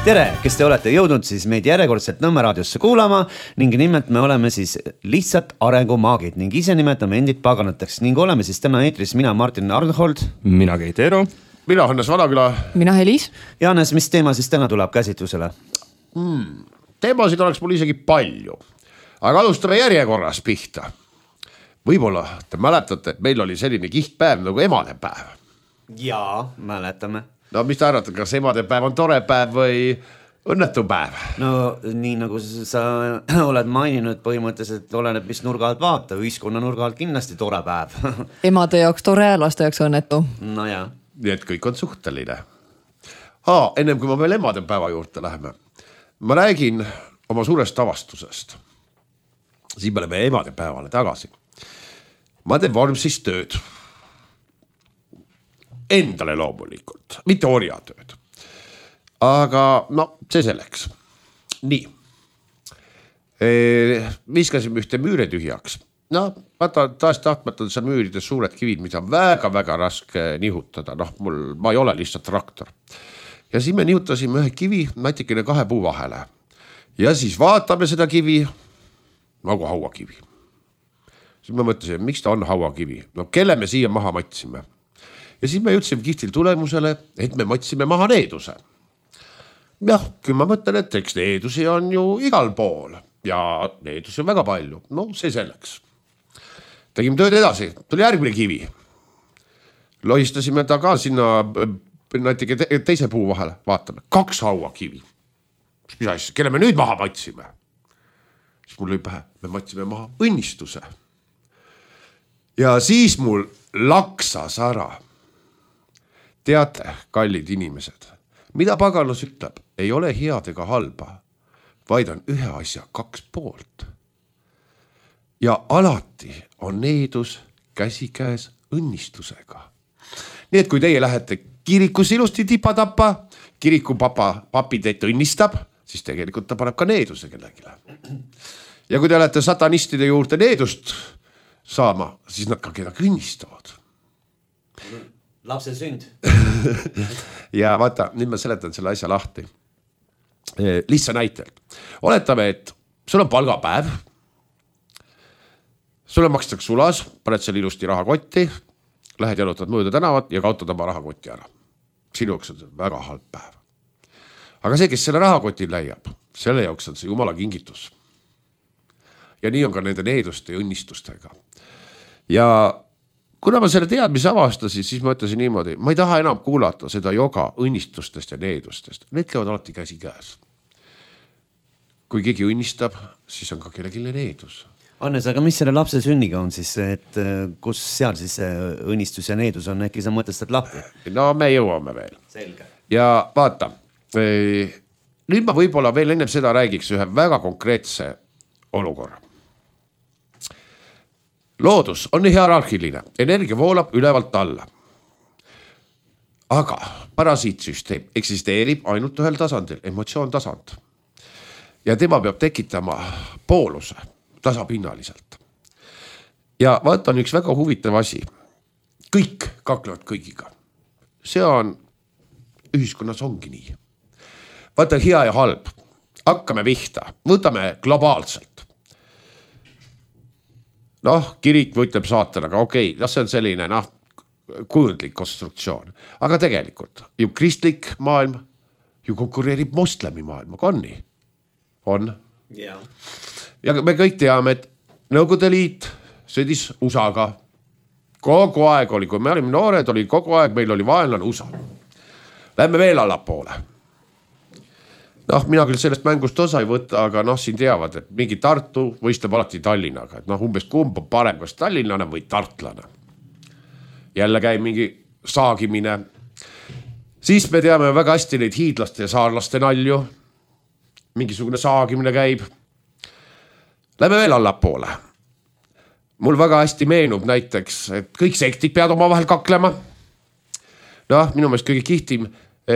Tere, kes te olete jõudnud siis meid järjekordselt Nõmme raadiosse kuulama ning nimelt me oleme siis lihtsalt arengumaagid ning ise nimetame endid paganateks ning oleme siis täna eetris mina Martin Arnhold, mina Keit Eero, mina Hannes Vanaküla, mina Helis. Jaanes, mis teema siis täna tuleb käsitlusele? Teemasid oleks mul isegi palju, aga alustame järjekorras pihta. Võib-olla te mäletate, et meil oli selline kihtpäev nagu emadepäev. Jaa, mäletame. No mis te arvate, kas emadepäev on tore päev või õnnetu päev? No nii nagu sa oled maininud, põhimõtteliselt oleneb, mis nurga alt vaata, ühiskonna nurga alt kindlasti tore päev. Emade jaoks tore, laste jaoks õnnetu. No jaa. Nii et kõik on suhteline. Ennem kui ma veel emadepäeva juurde läheme, ma räägin oma suurest avastusest. Siin me oleme emadepäevale tagasi. Ma teen vormsis tööd. Endale loomulikult, mitte orjatööd. Aga no, see selleks. Nii. Viskasime ühte müüre tühjaks. No, vaata, taas tahtmatud seal müürides suured kivid, mida on väga raske nihutada. No, ma ei ole lihtsalt traktor. Ja siis me nihutasime ühe kivi natikene 2 puu vahele. Ja siis vaatame seda kivi nagu hauakivi. Siis ma mõtlesin, miks ta on hauakivi? No, kelle me siia maha matsime? Ja siis me jõudsime kihtil tulemusele, et me matsime maha needuse. Jah, kui ma mõtlen, et eks needusi on ju igal pool ja needusi on väga palju. No see selleks. Tegime tööd edasi, tuli järgmine kivi. Lohistasime ta ka sinna teise puu vahele, vaatame, 2 hauakivi. Mis asja, kelle me nüüd maha matsime? Siis mul lõi pähe, me matsime maha õnnistuse. Ja siis mul laksas ära. Teate, kallid inimesed, mida paganus ütleb, ei ole head ega halba, vaid on ühe asja 2 poolt. Ja alati on needus käsikäes õnnistusega. Nii et kui teie lähete kirikus ilusti tipatappa, kiriku papi teid õnnistab, siis tegelikult ta paneb ka needuse kellegile. Ja kui te olete satanistide juurde needust saama, siis nad ka kedagi õnnistavad. Lapse sünd. Ja vaata, nüüd ma seletan selle asja lahti. Lihtsa näitel. Oletame, et sul on palgapäev. Sulle makstakse sulas, paned seal ilusti rahakotti, lähed jalutad mööda tänavat ja kaotad oma rahakotti ära. Sinu jaoks on see väga halb päev. Aga see, kes selle rahakoti leiab, selle jaoks on see jumala kingitus. Ja nii on ka nende needuste ja õnnistustega. Ja kuna ma selle teadmise avastasin, siis ma ütlesin niimoodi, ma ei taha enam kuulata seda joga õnnistustest ja needustest. Need käivad alati käsi käes. Kui keegi õnnistab, siis on ka kellelgi needus. Hannes, aga mis selle lapse sünniga on siis, et kus seal siis õnnistus ja needus on, äkki sa mõtestad lahti? No me jõuame veel. Selge. Ja vaata, nüüd ma võib-olla veel ennem seda räägiks ühe väga konkreetse olukorra. Loodus on hierarhiline, energia voolab ülevalt alla. Aga parasiitsüsteem eksisteerib ainult ühel tasandil, emotsioon tasand. Ja tema peab tekitama pooluse tasapinnaliselt. Ja vaata on üks väga huvitav asi. Kõik kaklevad kõigiga. See on, ühiskonnas ongi nii. Vaata hea ja halb. Hakkame pihta, võtame globaalselt. Noh, kirik ütleb saatanaga, okei, see on selline kujundlik konstruktsioon. Aga tegelikult ju kristlik maailm ju konkureerib moslemi maailmaga, on nii? On. Yeah. Ja me kõik teame, et Nõukogude Liit sõdis USA-ga. Kogu aeg oli, kui me olime noored, oli kogu aeg, meil oli vaenlane USA. Lähme veel allapoole. Mina küll sellest mängust osa ei võtta, aga siin teavad, et mingi Tartu võistleb alati Tallinnaga. Et umbes kumb on parem, kas tallinlane või tartlane. Jälle käib mingi saagimine. Siis me teame väga hästi neid hiidlaste ja saarlaste nalju. Mingisugune saagimine käib. Lähme veel allapoole. Mul väga hästi meenub näiteks, et kõik sektid peavad oma vahel kaklema. Minu meelest kõige kihtim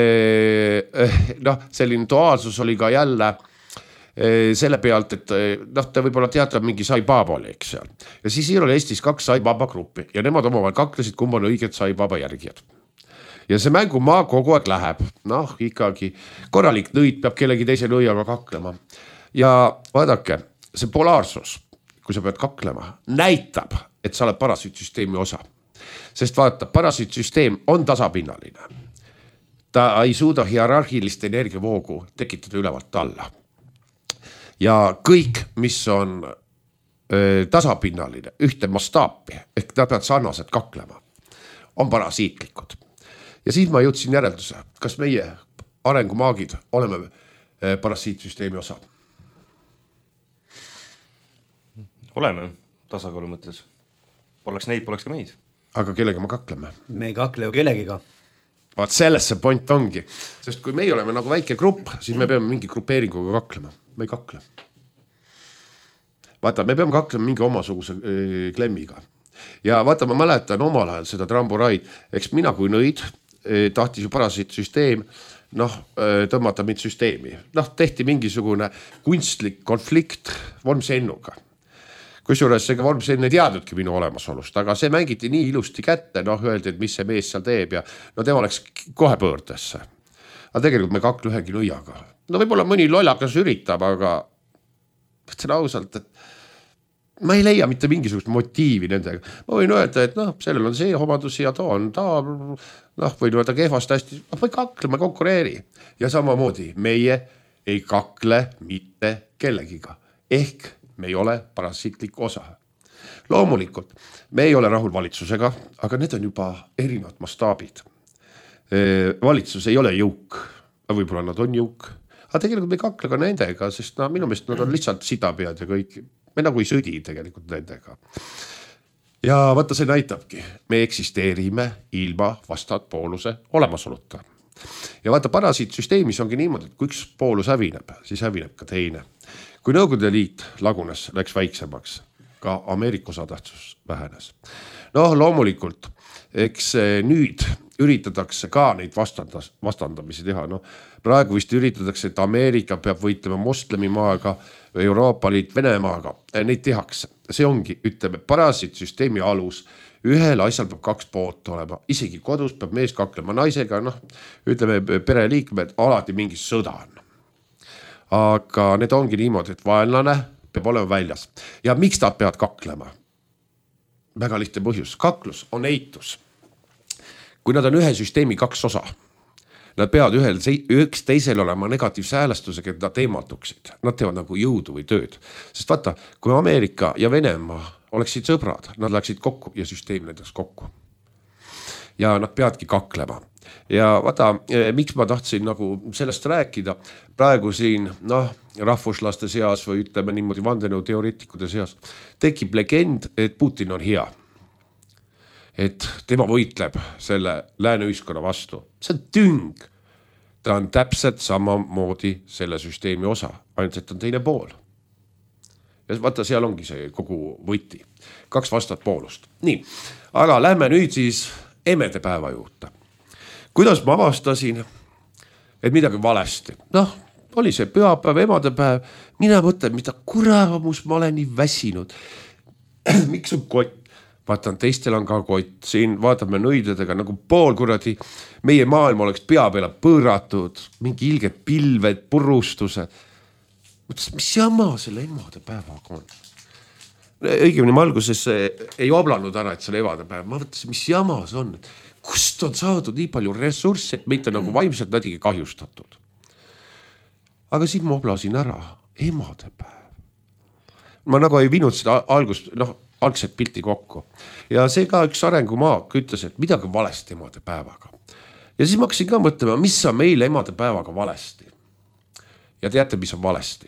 selline duaalsus oli ka jälle selle pealt, et te võib-olla teate, mingi Sai-Baba oli, eks seal. Ja siis oli Eestis 2 Sai-Baba gruppi ja nemad omavahel kaklesid, kumb on õiged Sai-Baba järgijad. ja see mängumaa kogu aeg läheb, noh ikkagi korralik nõid peab kellegi teise nõiaga kaklema. Ja vaadake, see polaarsus, kui sa pead kaklema, näitab, et sa oled parasiitsüsteemi osa. Sest vaata, parasiitsüsteem on tasapinnaline. Ta ei suuda hierarhilist energiavoogu tekitada ülevalt alla. Ja kõik, mis on tasapinnaline, ühte mastaapi, ehk nad peavad sarnaselt kaklema, on parasiitlikud. Ja siis ma jõudsin järelduse, kas meie arengumaagid oleme parasiitsüsteemi osa? Oleme tasakaalu mõttes. Poleks neid, poleks ka meid. Aga kellega me kakleme? Me ei kakle ju kellegiga. Vaat selles see point ongi. Sest kui meie oleme nagu väike grupp, siis me peame mingi grupeeringuga kaklema. Me ei kakle. Vaata, me peame kaklema mingi omasuguse klemmiga. Ja vaata, ma mäletan omal ajal seda tramboraid. Eks mina kui nõid tahtis ju parasiitsüsteem tõmmata mind süsteemi. Tehti mingisugune kunstlik konflikt Vormsennuga. Kusjuures see Vormsenn ei teadnudki minu olemasolust, aga see mängiti nii ilusti kätte, öeldi, et mis see mees seal teeb ja tema läks kohe pöördesse. Aga tegelikult me kakle ühegi nõiaga. Võib-olla mõni lollakas üritab, aga mõtlen ausalt, et ma ei leia mitte mingisugust motiivi nendega. Ma võin öelda, et sellel on see omadus ja ta võin öelda kehvast hästi, ma ei kakle, ma konkureeri. Ja samamoodi meie ei kakle mitte kellegiga. Ehk me ei ole parasiitlik osa. Loomulikult, me ei ole rahul valitsusega, aga need on juba erinevad mastaabid. Valitsus ei ole jõuk, võib-olla nad on jõuk, aga tegelikult me ei kakle ka nendega, sest minu meelest nad on lihtsalt sidapead ja kõik. Me nagu ei sõdi tegelikult nendega. Ja vaata, see näitabki, me eksisteerime ilma vastatpooluse olemasoluta. Ja vaata, parasiitsüsteemis ongi niimoodi, et kui üks poolus hävineb, siis hävineb ka teine. Kui Nõukogude Liit lagunes, läks väiksemaks, ka Ameerika osatähtsus vähenes. Loomulikult, eks nüüd üritatakse ka neid vastandamisi teha. Praegu vist üritatakse, et Ameerika peab võitlema moslemimaaga, Euroopa Liit Venemaaga. Neid tehakse. See ongi, ütleme, parasiitsüsteemi alus. Ühel asjal peab 2 poolt olema. Isegi kodus peab mees kaklema naisega, ütleme, pereliikmed, alati mingi sõda on. Aga need ongi niimoodi, et vaenlane peab olema väljas. Ja miks nad peavad kaklema? Väga lihtne põhjus. Kaklus on eitus. Kui nad on ühe süsteemi 2 osa, nad peavad üks teisel olema negatiivse häälestusega, et nad eemalduksid. Nad teevad nagu jõudu või tööd. Sest vaata, kui Ameerika ja Venemaa oleksid sõbrad, nad läksid kokku ja süsteem nendeks kokku. Ja nad peadki kaklema. Ja vaata, miks ma tahtsin nagu sellest rääkida praegu siin, rahvuslaste seas või ütleme niimoodi vandenõuteoreetikude seas, tekib legend, et Putin on hea. Et tema võitleb selle lääne ühiskonna vastu. See on tüng. Ta on täpselt samamoodi selle süsteemi osa, ainult et on teine pool. Ja vaata, seal ongi see kogu võti. 2 vastat poolust. Nii, aga lähme nüüd siis emede päeva juurde. Kuidas ma avastasin, et midagi valesti? Oli see pühapäev, emadepäev. Mina mõtlen, mida kuramus ma olen nii väsinud. Miks on kott? Vaatan, teistel on ka kott. Siin vaatame nõidedega nagu pool kuradi. Meie maailm oleks pea peale põõratud. Mingi ilged pilved, purustused. Mõtles, mis jama selle emadepäevaga on? Õigemini ma alguses ei oblanud ära, et selle emadepäev. Ma mõtlesin, mis jama see on? Kust on saadud nii palju ressursse, et meid on nagu vaimselt natuke kahjustatud. Aga siin ma oblasin ära emadepäev. Ma nagu ei viinud seda algset pilti kokku. Ja see ka üks arengumaak ütles, et midagi valesti emadepäevaga. Ja siis ma hakkasin ka mõtlema, mis on meil emadepäevaga valesti. Ja teate, mis on valesti?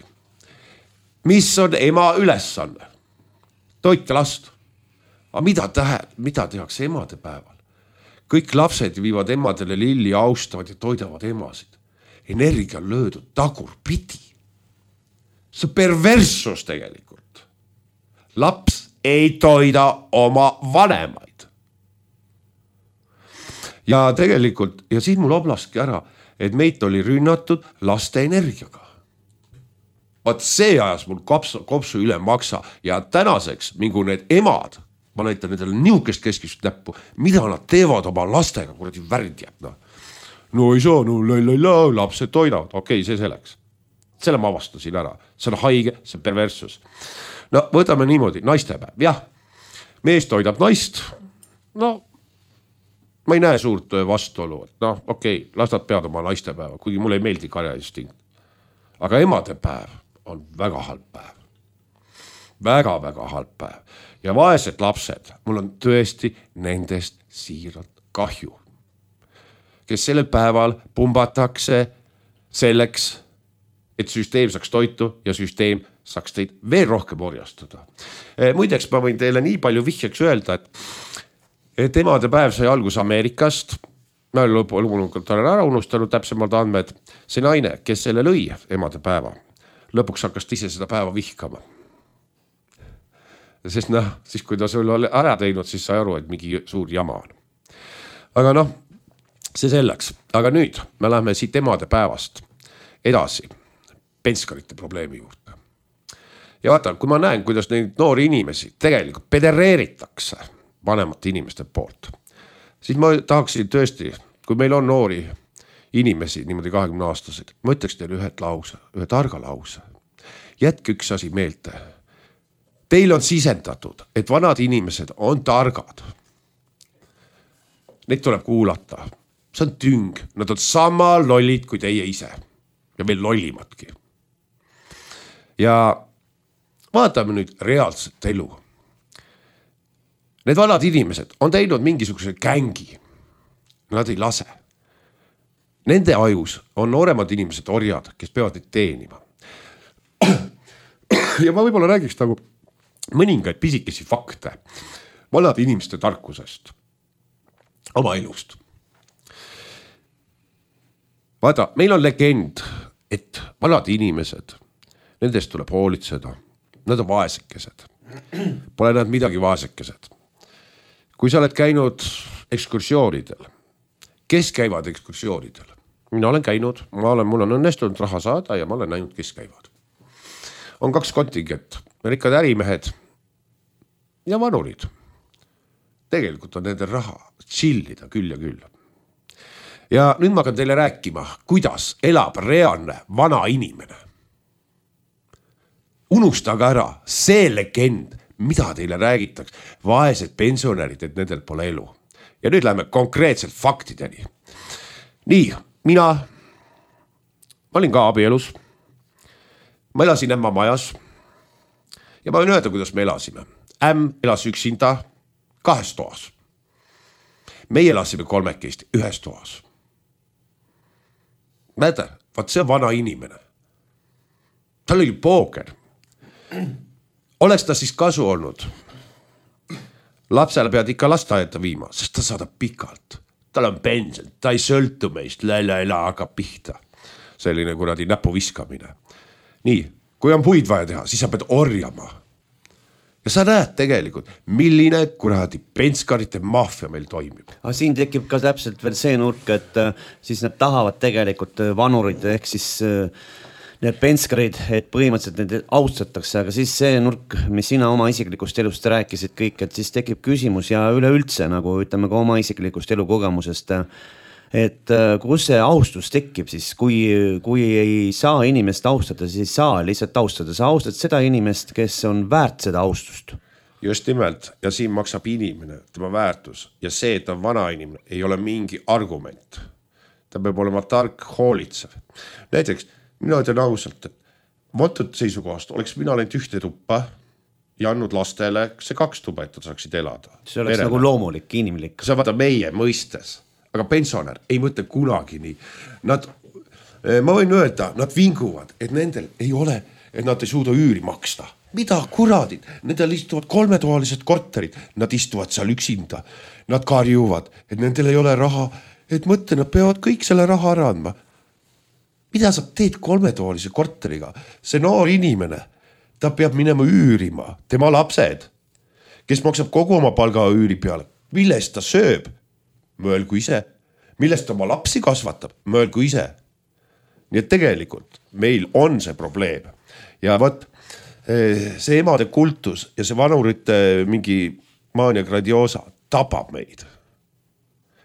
Mis on ema ülesanne? Toita last. Aga mida tehakse emadepäeval? Kõik lapsed viivad emadele lilli, austavad ja toidavad emasid. Energia on löödud tagurpidi. See perverssus tegelikult. Laps ei toida oma vanemaid. Ja tegelikult, ja siis mul oblaski ära, et meid oli rünnatud laste energiaga. Vaat see ajas mul kopsu üle maksa ja tänaseks mingu need emad, ma näitan nendele niukest keskist näppu, mida nad teevad oma lastega, kuradi värdjad. no ei saa, no lapsed toidavad, okei, see selleks. Selle ma avastasin ära, see on haige, see on perversus. No võtame niimoodi, naistepäev, jah, mees toidab naist, no ma ei näe suurt vastuolu, et noh, okei, las nad peavad oma naistepäeva, kuigi mulle ei meeldi karjainstinkt. Aga emadepäev on väga halb päev. Väga-väga halb päev. Ja vaesed lapsed, mul on tõesti nendest siiralt kahju. Kes sellel päeval pumbatakse selleks, et süsteem saaks toitu ja süsteem saaks teid veel rohkem orjastada. Muideks ma võin teile nii palju vihjaks öelda, et emadepäev sai algus Ameerikast. Ma lõpulikult olen ära unustanud täpsemalt andmed. See naine, kes selle lõi emadepäeva, lõpuks hakkas ise seda päeva vihkama. Sest noh, siis kui ta sulle ära teinud, siis sai aru, et mingi suur jama on. Aga noh, see selleks. Aga nüüd me läheme siit emadepäevast edasi penskarite probleemi juurde. Ja vaata, kui ma näen, kuidas neid noori inimesi tegelikult pedereeritakse vanemate inimeste poolt, siis ma tahaksin tõesti, kui meil on noori inimesi, niimoodi 20-aastased, ma ütleks teile ühe targa lause. Jätke üks asi meelde. Teil on sisendatud, et vanad inimesed on targad. Neid tuleb kuulata. See on tüng. Nad on sama lollid kui teie ise. Ja veel lollimadki. Ja vaatame nüüd reaalset elu. Need vanad inimesed on teinud mingisuguse gängi. Nad ei lase. Nende ajus on nooremad inimesed orjad, kes peavad neid teenima. Ja ma võib-olla räägiks nagu mõningaid pisikesi fakte vanad inimeste tarkusest, oma elust. Vaata, meil on legend, et vanad inimesed, nendest tuleb hoolitseda, nad on vaesekesed. Pole nad midagi vaesekesed. Kui sa oled käinud ekskursioonidel, kes käivad ekskursioonidel? Mina olen käinud, mul on õnnestunud raha saada ja ma olen näinud, kes käivad. On 2 kontingent, rikkad ärimehed ja vanurid. Tegelikult on nende raha chillida küll ja küll. Ja nüüd ma hakkan teile rääkima, kuidas elab reaalne vana inimene. Unustage ära see legend, mida teile räägitakse. Vaesed pensionärid, et nendel pole elu. Ja nüüd läheme konkreetselt faktideni. Nii, ma olin ka abielus. Ma elasin ämma majas ja ma võin öelda, kuidas me elasime. Ämm elas üksinda 2 toas. Meie elasime 3 1 toas. Näete, vaat see on vana inimene. Tal oli pooger. Oleks ta siis kasu olnud? Lapsele pead ikka lasteaeda viima, sest ta saadab pikalt. Tal on pension, ta ei sõltu meist, hakkab pihta. Selline kuradi näpu viskamine. Nii, kui on puid vaja teha, siis sa pead orjama. Ja sa näed tegelikult, milline kuradi penskarite maffia meil toimib. Aga siin tekib ka täpselt veel see nurk, et siis nad tahavad tegelikult vanurid ehk siis need penskarid, et põhimõtteliselt need austatakse, aga siis see nurk, mis sina oma isiklikust elust rääkisid kõik, et siis tekib küsimus ja üleüldse nagu ütleme ka oma isiklikust elukogemusest, et kus see austus tekib siis, kui ei saa inimest austada, siis ei saa lihtsalt austada. Sa austad seda inimest, kes on väärt seda austust. Just nimelt. Ja siin maksab inimene, tema väärtus. Ja see, et on vana inimene, ei ole mingi argument. Ta peab olema tark, hoolitsev. Näiteks, mina ütlen ausalt, et võttud seisukohast oleks mina läinud 1 tuppa ja andnud lastele see 2 tuba, et nad saaksid elada. See oleks nagu loomulik, inimlik. See vaata meie mõistes. Aga pensionär ei mõtle kunagi nii. Ma võin öelda, nad vinguvad, et nendel ei ole, et nad ei suuda üüri maksta. Mida kuradid? Nendel istuvad 3-toalised korterid, nad istuvad seal üksinda. Nad karjuvad, et nendel ei ole raha, et mõtle, nad peavad kõik selle raha ära andma. Mida sa teed 3-toalise korteriga? See noor inimene, ta peab minema üürima, tema lapsed, kes maksab kogu oma palga üüri peale. Millest ta sööb? Mõelgu ise. Millest oma lapsi kasvatab? Mõelgu ise. Nii et tegelikult meil on see probleem. Ja võt, see emade kultus ja see vanurite mingi maania gradiosa tapab meid.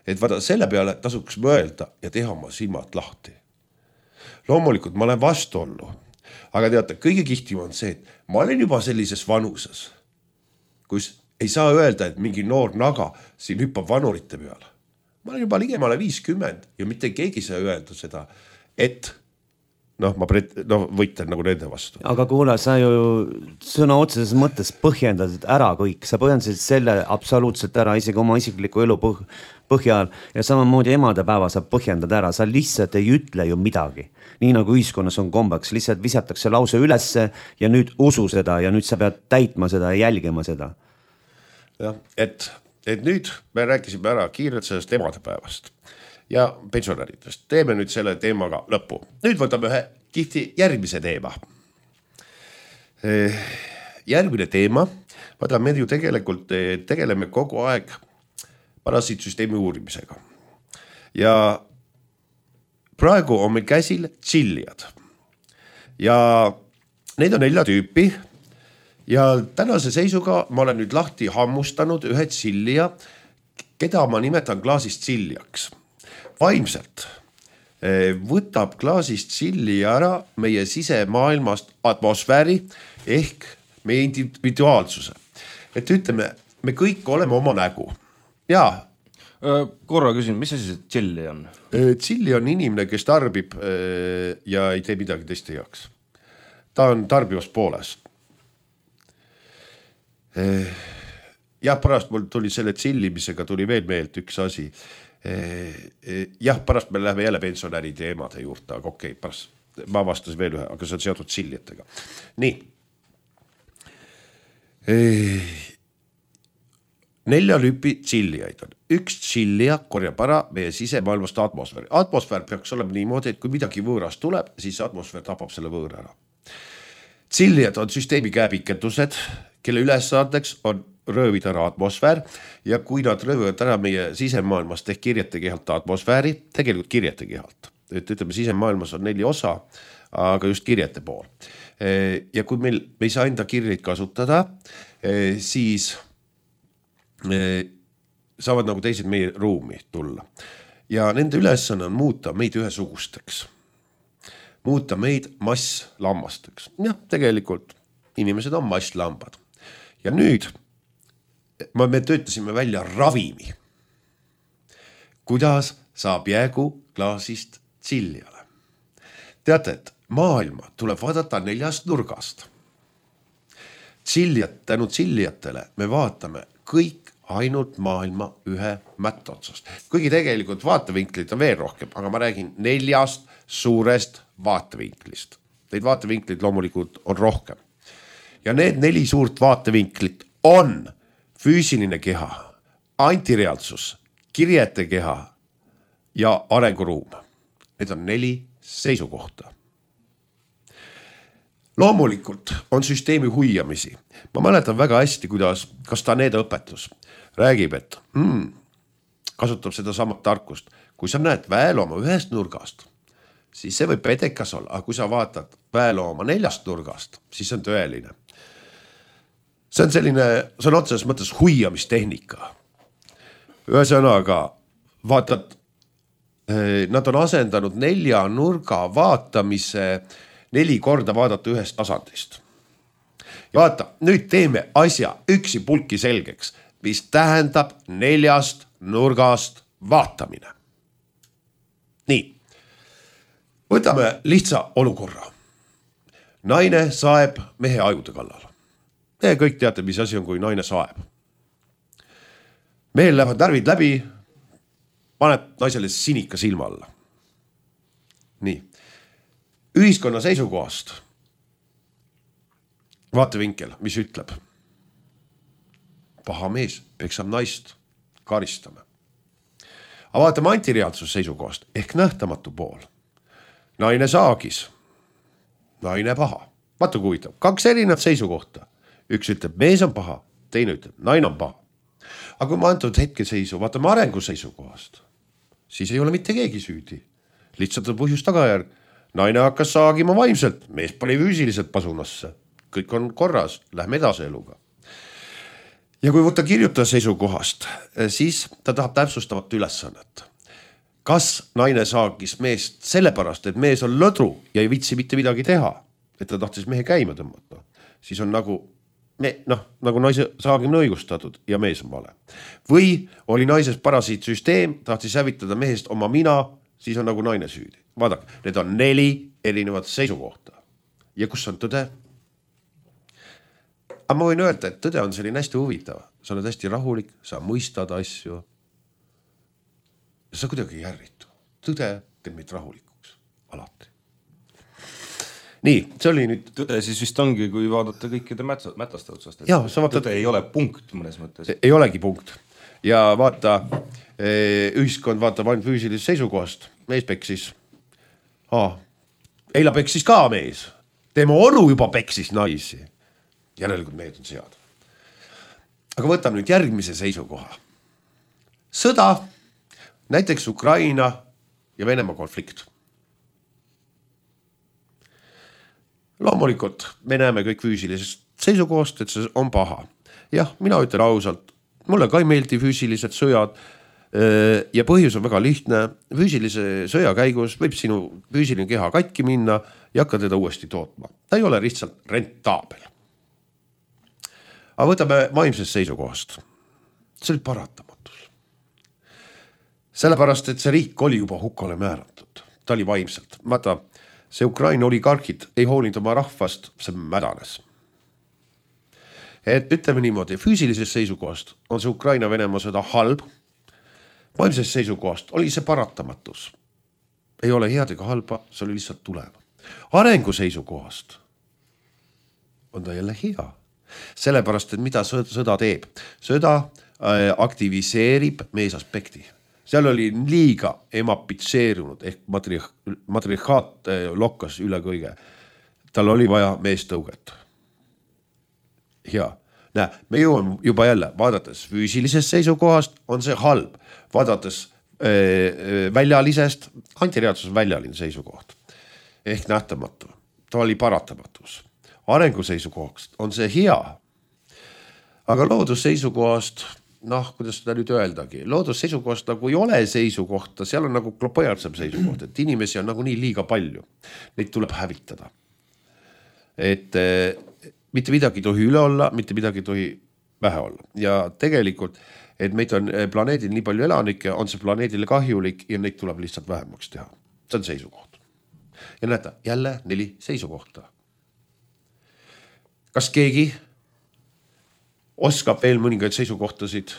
et vaata selle peale tasuks mõelda ja teha oma silmad lahti. Loomulikult ma olen vastuollu, aga teate, kõige kihtim on see, et ma olen juba sellises vanuses, kus ei saa öelda, et mingi noor naga siin hüppab vanurite peale. Ma olen juba ligemale 50 ja mitte keegi saa öelda seda, et ma võitlen nagu nende vastu. Aga kuule, sa ju sõna otseses mõttes põhjendasid ära kõik, sa põhjendasid selle absoluutselt ära isegi oma isikliku elu põhjal ja samamoodi emadepäeva sa põhjendad ära, sa lihtsalt ei ütle ju midagi. Nii nagu ühiskonnas on kombeks, lihtsalt visatakse lause ülesse ja nüüd usu seda ja nüüd sa pead täitma seda ja jälgima seda. Jah, et nüüd me rääkisime ära kiirelt sellest emadepäevast ja pensionäridest. Teeme nüüd selle teemaga lõppu. Nüüd võtame ühe kihti järgmise teema. Järgmine teema, vaata me ju tegelikult tegeleme kogu aeg parasiitsüsteemi uurimisega. Ja praegu on meil käsil tšillijad. Ja neid on 4 tüüpi. Ja tänase seisuga ma olen nüüd lahti hammustanud ühe tšillija, keda ma nimetan klaasist tšillijaks. Vaimselt võtab klaasist tšillija ära meie sisemaailmast atmosfääri ehk meie individuaalsuse. Et ütleme, me kõik oleme oma nägu. Jaa. Korra küsin, mis asi see tšilli on? Tšilli on inimene, kes tarbib ja ei tee midagi teiste heaks. Ta on tarbivas pooles. Jah, pärast mul tuli selle tšillimisega tuli veel meelt üks asi. Jah, pärast me läheme jälle pensionäri teemade juurde, aga okei, pärast ma vastasin veel ühe, aga see on seotud tšillijatega. Nii. 4 lüpi tšillijaid on. Üks tšillija korjab ära meie sisemaailmast atmosfääri. Atmosfäär peaks olema niimoodi, et kui midagi võõrast tuleb, siis atmosfäär tapab selle võõra ära. Tšillijad on süsteemi käepikendused, kelle ülesandeks on röövida ära atmosfäär ja kui nad röövivad ära meie sisemaailmast ehk kirjete kehalt atmosfääri, tegelikult kirjete kehalt. Et ütleme, sisemaailmas on 4 osa, aga just kirjete pool. Ja kui me ei saa enda kirjeid kasutada, siis saavad nagu teised meie ruumi tulla. Ja nende ülesanne on muuta meid ühesugusteks. Muuta meid masslammasteks. Jah, tegelikult inimesed on masslambad. Ja nüüd me töötasime välja ravimi. Kuidas saab jäägu klaasist tšillijale? Teate, et maailma tuleb vaadata 4 nurgast. Tänu tšillijatele me vaatame kõik ainult maailma ühe mättotsast. Kuigi tegelikult vaatevinklid on veel rohkem, aga ma räägin 4 suurest vaatevinklist. Neid vaatevinklid loomulikult on rohkem. Ja need 4 suurt vaatevinklit on füüsiline keha, antireaalsus, kirjete keha ja arenguruum. Need on 4 seisukohta. Loomulikult on süsteemi huiamisi. Ma mäletan väga hästi, kuidas Castaneda õpetus räägib, et kasutab seda samat tarkust. Kui sa näed väelooma 1 nurgast, siis see võib pedekas olla, aga kui sa vaatad väelooma 4 nurgast, siis see on tõeline. See on selline, see on otseses mõttes huiamistehnika. Ühesõnaga, vaatad, nad on asendanud 4 nurga vaatamise 4 korda vaadata ühest tasandist. Ja vaata, nüüd teeme asja üksi pulki selgeks, mis tähendab 4 nurgast vaatamine. Nii, võtame lihtsa olukorra. Naine saeb mehe ajude kallal. Te kõik teate, mis asi on, kui naine saeb. Mehel lähevad närvid läbi, paneb naisele sinika silma alla. Nii. Ühiskonna seisukohast vaatevinkel, mis ütleb. Paha mees, peksab naist, karistame. Aga vaatame antireaalsus seisukohast ehk nähtamatu pool. Naine saagis, naine paha. Vaata kui huvitav, 2 erinevat seisukohta. Üks ütleb, mees on paha, teine ütleb, naine on paha. Aga kui ma antud hetkeseisu, vaatame arengu seisukohast, siis ei ole mitte keegi süüdi. Lihtsalt on põhjus tagajärg. Naine hakkas saagima vaimselt, mees pani füüsiliselt pasunasse. Kõik on korras, lähme edasi eluga. ja kui võtta kirjutaja seisukohast, siis ta tahab täpsustavat ülesannet. Kas naine saagis meest sellepärast, et mees on lõdru ja ei vitsi mitte midagi teha, et ta tahtis mehe käima tõmmata, siis on nagu naise saagimine õigustatud ja mees on vale. Või oli naises parasiitsüsteem, tahtis hävitada mehest oma mina, siis on nagu naine süüdi. Vaadake, need on 4 erinevat seisukohta. Ja kus on tõde? Aga ma võin öelda, et tõde on selline hästi huvitav. Sa oled hästi rahulik, sa mõistad asju. Sa kuidagi ei järritu. Tõde teeb meid rahulikuks. Alati. Nii, see oli nüüd... Tõde siis vist ongi, kui vaadata kõikide mätaste otsast. Ja, sa vaatad... Tõde ei ole punkt mõnes mõttes. Ei olegi punkt. Ja vaata, ühiskond vaatab ainult füüsilisest seisukohast. Mees peksis. Eila peksis ka mees. Teema onu juba peksis naisi. Järelikult mehed on sead. Aga võtame nüüd järgmise seisukoha. Sõda, näiteks Ukraina ja Venemaa konflikt. Loomulikult me näeme kõik füüsilisest seisukohast, et see on paha. Jah, mina ütlen ausalt, mulle ka ei meeldi füüsilised sõjad ja põhjus on väga lihtne. Füüsilise sõja käigus võib sinu füüsiline keha katki minna ja hakka teda uuesti tootma. Ta ei ole lihtsalt rentaabel. Aga võtame vaimsest seisukohast. See oli paratamatus. Sellepärast, et see riik oli juba hukale määratud. Ta oli vaimselt. Vaata, see Ukraina oligarhid ei hoolinud oma rahvast, see mädanes. Et ütleme niimoodi, füüsilisest seisukohast on see Ukraina-Venemaa sõda halb. Vaimsest seisukohast oli see paratamatus. Ei ole head ega halba, see oli lihtsalt tuleva. Arengu seisukohast on ta jälle hea. Sellepärast, et mida sõda teeb? Sõda aktiviseerib meesaspekti. Seal oli liiga emapitseerunud ehk matriarhaat lokkas üle kõige. Tal oli vaja meestõuget. Hea. Näe, me jõuame juba jälle, vaadates füüsilisest seisukohast on see halb. Vaadates väljalisest, antireaalsus väljaline seisukoht. Ehk nähtamatu. Ta oli paratamatus. Arengu seisukohast on see hea. Aga loodusseisukohast, kuidas seda nüüd öeldagi, loodusseisukohast nagu ei ole seisukohta, seal on nagu globaalsem seisukoht, et inimesi on nagu nii liiga palju. Neid tuleb hävitada. Et mitte midagi ei tohi üle olla, mitte midagi ei tohi vähe olla. Ja tegelikult, et meid on planeedil nii palju elanikke, on see planeedile kahjulik ja neid tuleb lihtsalt vähemaks teha. See on seisukoht. Ja näete, jälle 4 seisukohta. Kas keegi oskab veel mõningaid seisukohtasid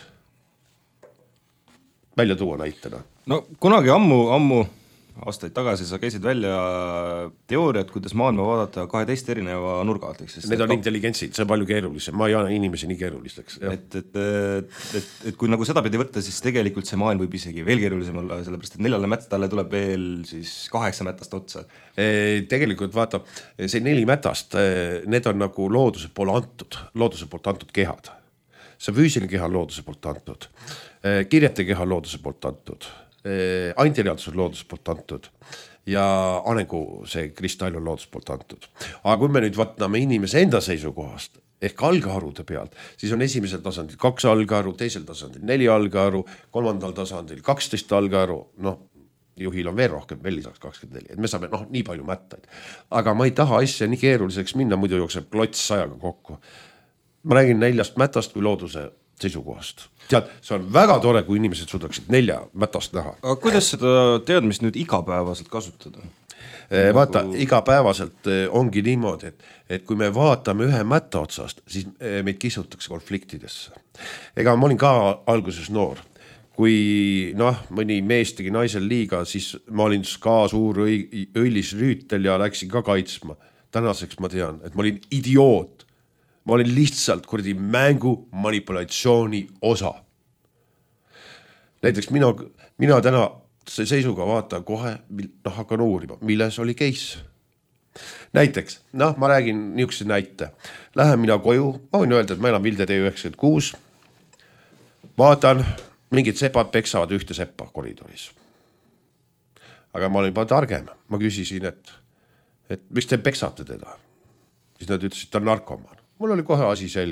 välja tuua näitena? No kunagi ammu aastaid tagasi sa käisid välja teooriat, kuidas maailma vaadata 12 erineva nurga alt. Need on intelligentsid, see on palju keerulisem, ma ei aja inimesi nii keerulisteks. Et kui nagu seda pidi võtta, siis tegelikult see maailm võib isegi veel keerulisem olla, sellepärast et 4 mätale tuleb veel siis 8 mätast otsa. Tegelikult vaata, see 4 mätast, need on nagu looduse poolt antud kehad. See füüsiline keha on looduse poolt antud, kirjete keha on looduse poolt antud, antireaalsus on looduse poolt antud ja arengu see kristall on looduse poolt antud. Aga kui me nüüd võtame inimese enda seisukohast ehk algharude pealt, siis on esimesel tasandil 2 algharu, teisel tasandil 4 algharu, 3. tasandil 12 algharu, juhil on veel rohkem, veel lisaks 24, et me saame nii palju mättaid. Aga ma ei taha asja nii keeruliseks minna, muidu jookseb klots 100-ga kokku. Ma räägin 4 mätast kui looduse seisukohast. Tead, see on väga tore, kui inimesed suudaksid 4 mätast näha. Aga kuidas seda teadmist nüüd igapäevaselt kasutada? Vaata, igapäevaselt ongi niimoodi, et kui me vaatame ühe mätta otsast, siis meid kisutakse konfliktidesse. Ega ma olin ka alguses noor. Kui mõni mees tegi naisel liiga, siis ma olin ka suur õilis rüütel ja läksin ka kaitsma. Tänaseks ma tean, et ma olin idioot. Ma olin lihtsalt mängu manipulatsiooni osa. Näiteks mina täna seisuga vaatan kohe, hakkan uurima, milles oli case. Näiteks, ma räägin niisuguse näite. Lähen mina koju, ma võin öelda, et ma elan Vilde T96. Vaatan, mingid sepad peksavad ühte seppa koridoris. Aga ma olin juba targem. Ma küsisin, et miks te peksate teda? Siis nad ütlesid, ta on narkomaan. Mul oli kohe asi selge.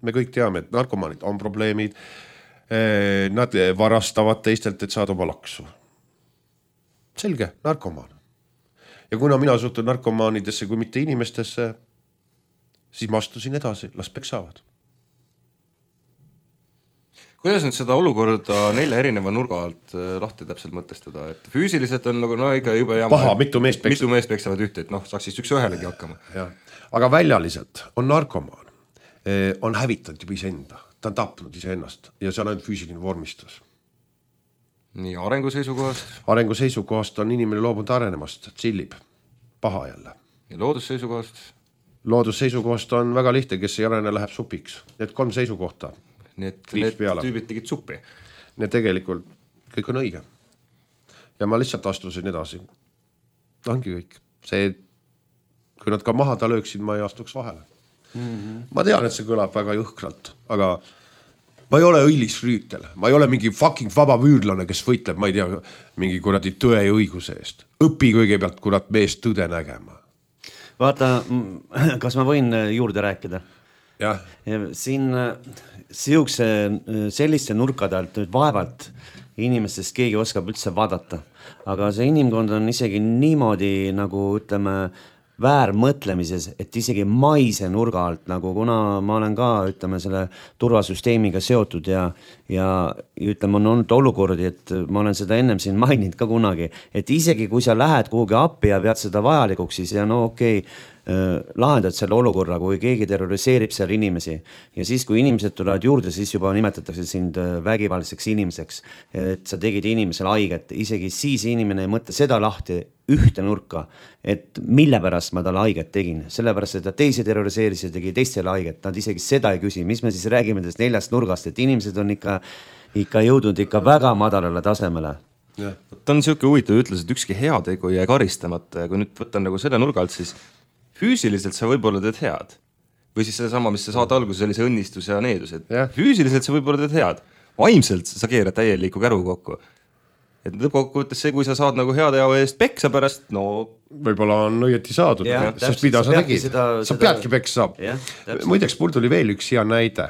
me kõik teame, et narkomaanid on probleemid. Nad varastavad teistelt, et saada oma laksu. Selge, narkomaan. Ja kuna mina suhtun narkomaanidesse kui mitte inimestesse, siis ma astusin edasi, las peksavad. Kuidas nüüd seda olukorda 4 erineva nurga alt lahti täpselt mõtestada, et füüsiliselt on nagu ikka jube jama, paha, mitu meest peksavad ühte, et saaks siis 1 ühelegi hakkama. Ja. Aga väljaliselt on narkomaan, on hävitanud juba iseenda, ta on tapnud iseennast ja see on ainult füüsiline vormistus. Nii arengu seisukohast? Arengu seisukohast on inimene loobunud arenemast, tsillib, paha jälle. Ja loodusseisukohast? Loodusseisukohast on väga lihtne, kes ei arene, läheb supiks. Need 3 seisukohta. Need tüübid tegid suppi. Need tegelikult kõik on õige. Ja ma lihtsalt astusin edasi. Ongi kõik. See, kui nad ka maha ta lööksid, ma ei astuks vahele. Ma tean, et see kõlab väga jõhkralt, aga ma ei ole õilis rüütel. Ma ei ole mingi fucking vaba müürlane, kes võitleb, ma ei tea, mingi kuradi tõe ja õiguse eest. Õpi kõigepealt kurat meest tõde nägema. Vaata, kas ma võin juurde rääkida? Ja. Siin selliste nurkade alt nüüd vaevalt inimestest keegi oskab üldse vaadata. Aga see inimkond on isegi niimoodi nagu ütleme väärmõtlemises, et isegi maise nurga alt, nagu kuna ma olen ka ütleme selle turvasüsteemiga seotud ja ütleme on olnud olukordi, et ma olen seda ennem siin maininud ka kunagi, et isegi kui sa lähed kuhugi appi ja pead seda vajalikuks, siis ja no okei, lahendad selle olukorra, kui keegi terroriseerib seal inimesi ja siis, kui inimesed tulevad juurde, siis juba nimetatakse sind vägivaldseks inimeseks, et sa tegid inimesele haiget, isegi siis inimene ei mõtle seda lahti ühte nurka, et mille pärast ma talle haiget tegin, sellepärast, et ta teisi terroriseeris ja tegi teistele haiget, nad isegi seda ei küsi, mis me siis räägime täst 4 nurgast, et inimesed on ikka jõudnud ikka väga madalale tasemele. Ja. Ta on siuke huvitav ütles, et ükski heategu ei jää karistamata ja kui nüüd võtan nagu selle nurga alt, siis füüsiliselt sa võib-olla teed head. Või siis sama, mis sa saad alguses oli see õnnistus ja needus, et füüsiliselt sa võib-olla teed head. Vaimselt sa keerad täieliku käru kokku. Et lõppkokkuvõttes see, kui sa saad nagu head jao eest peksa pärast, no võib-olla on õieti saadud, sest mida sa tegid. Sa peadki peksa saab. Muideks, mul tuli veel üks hea näide.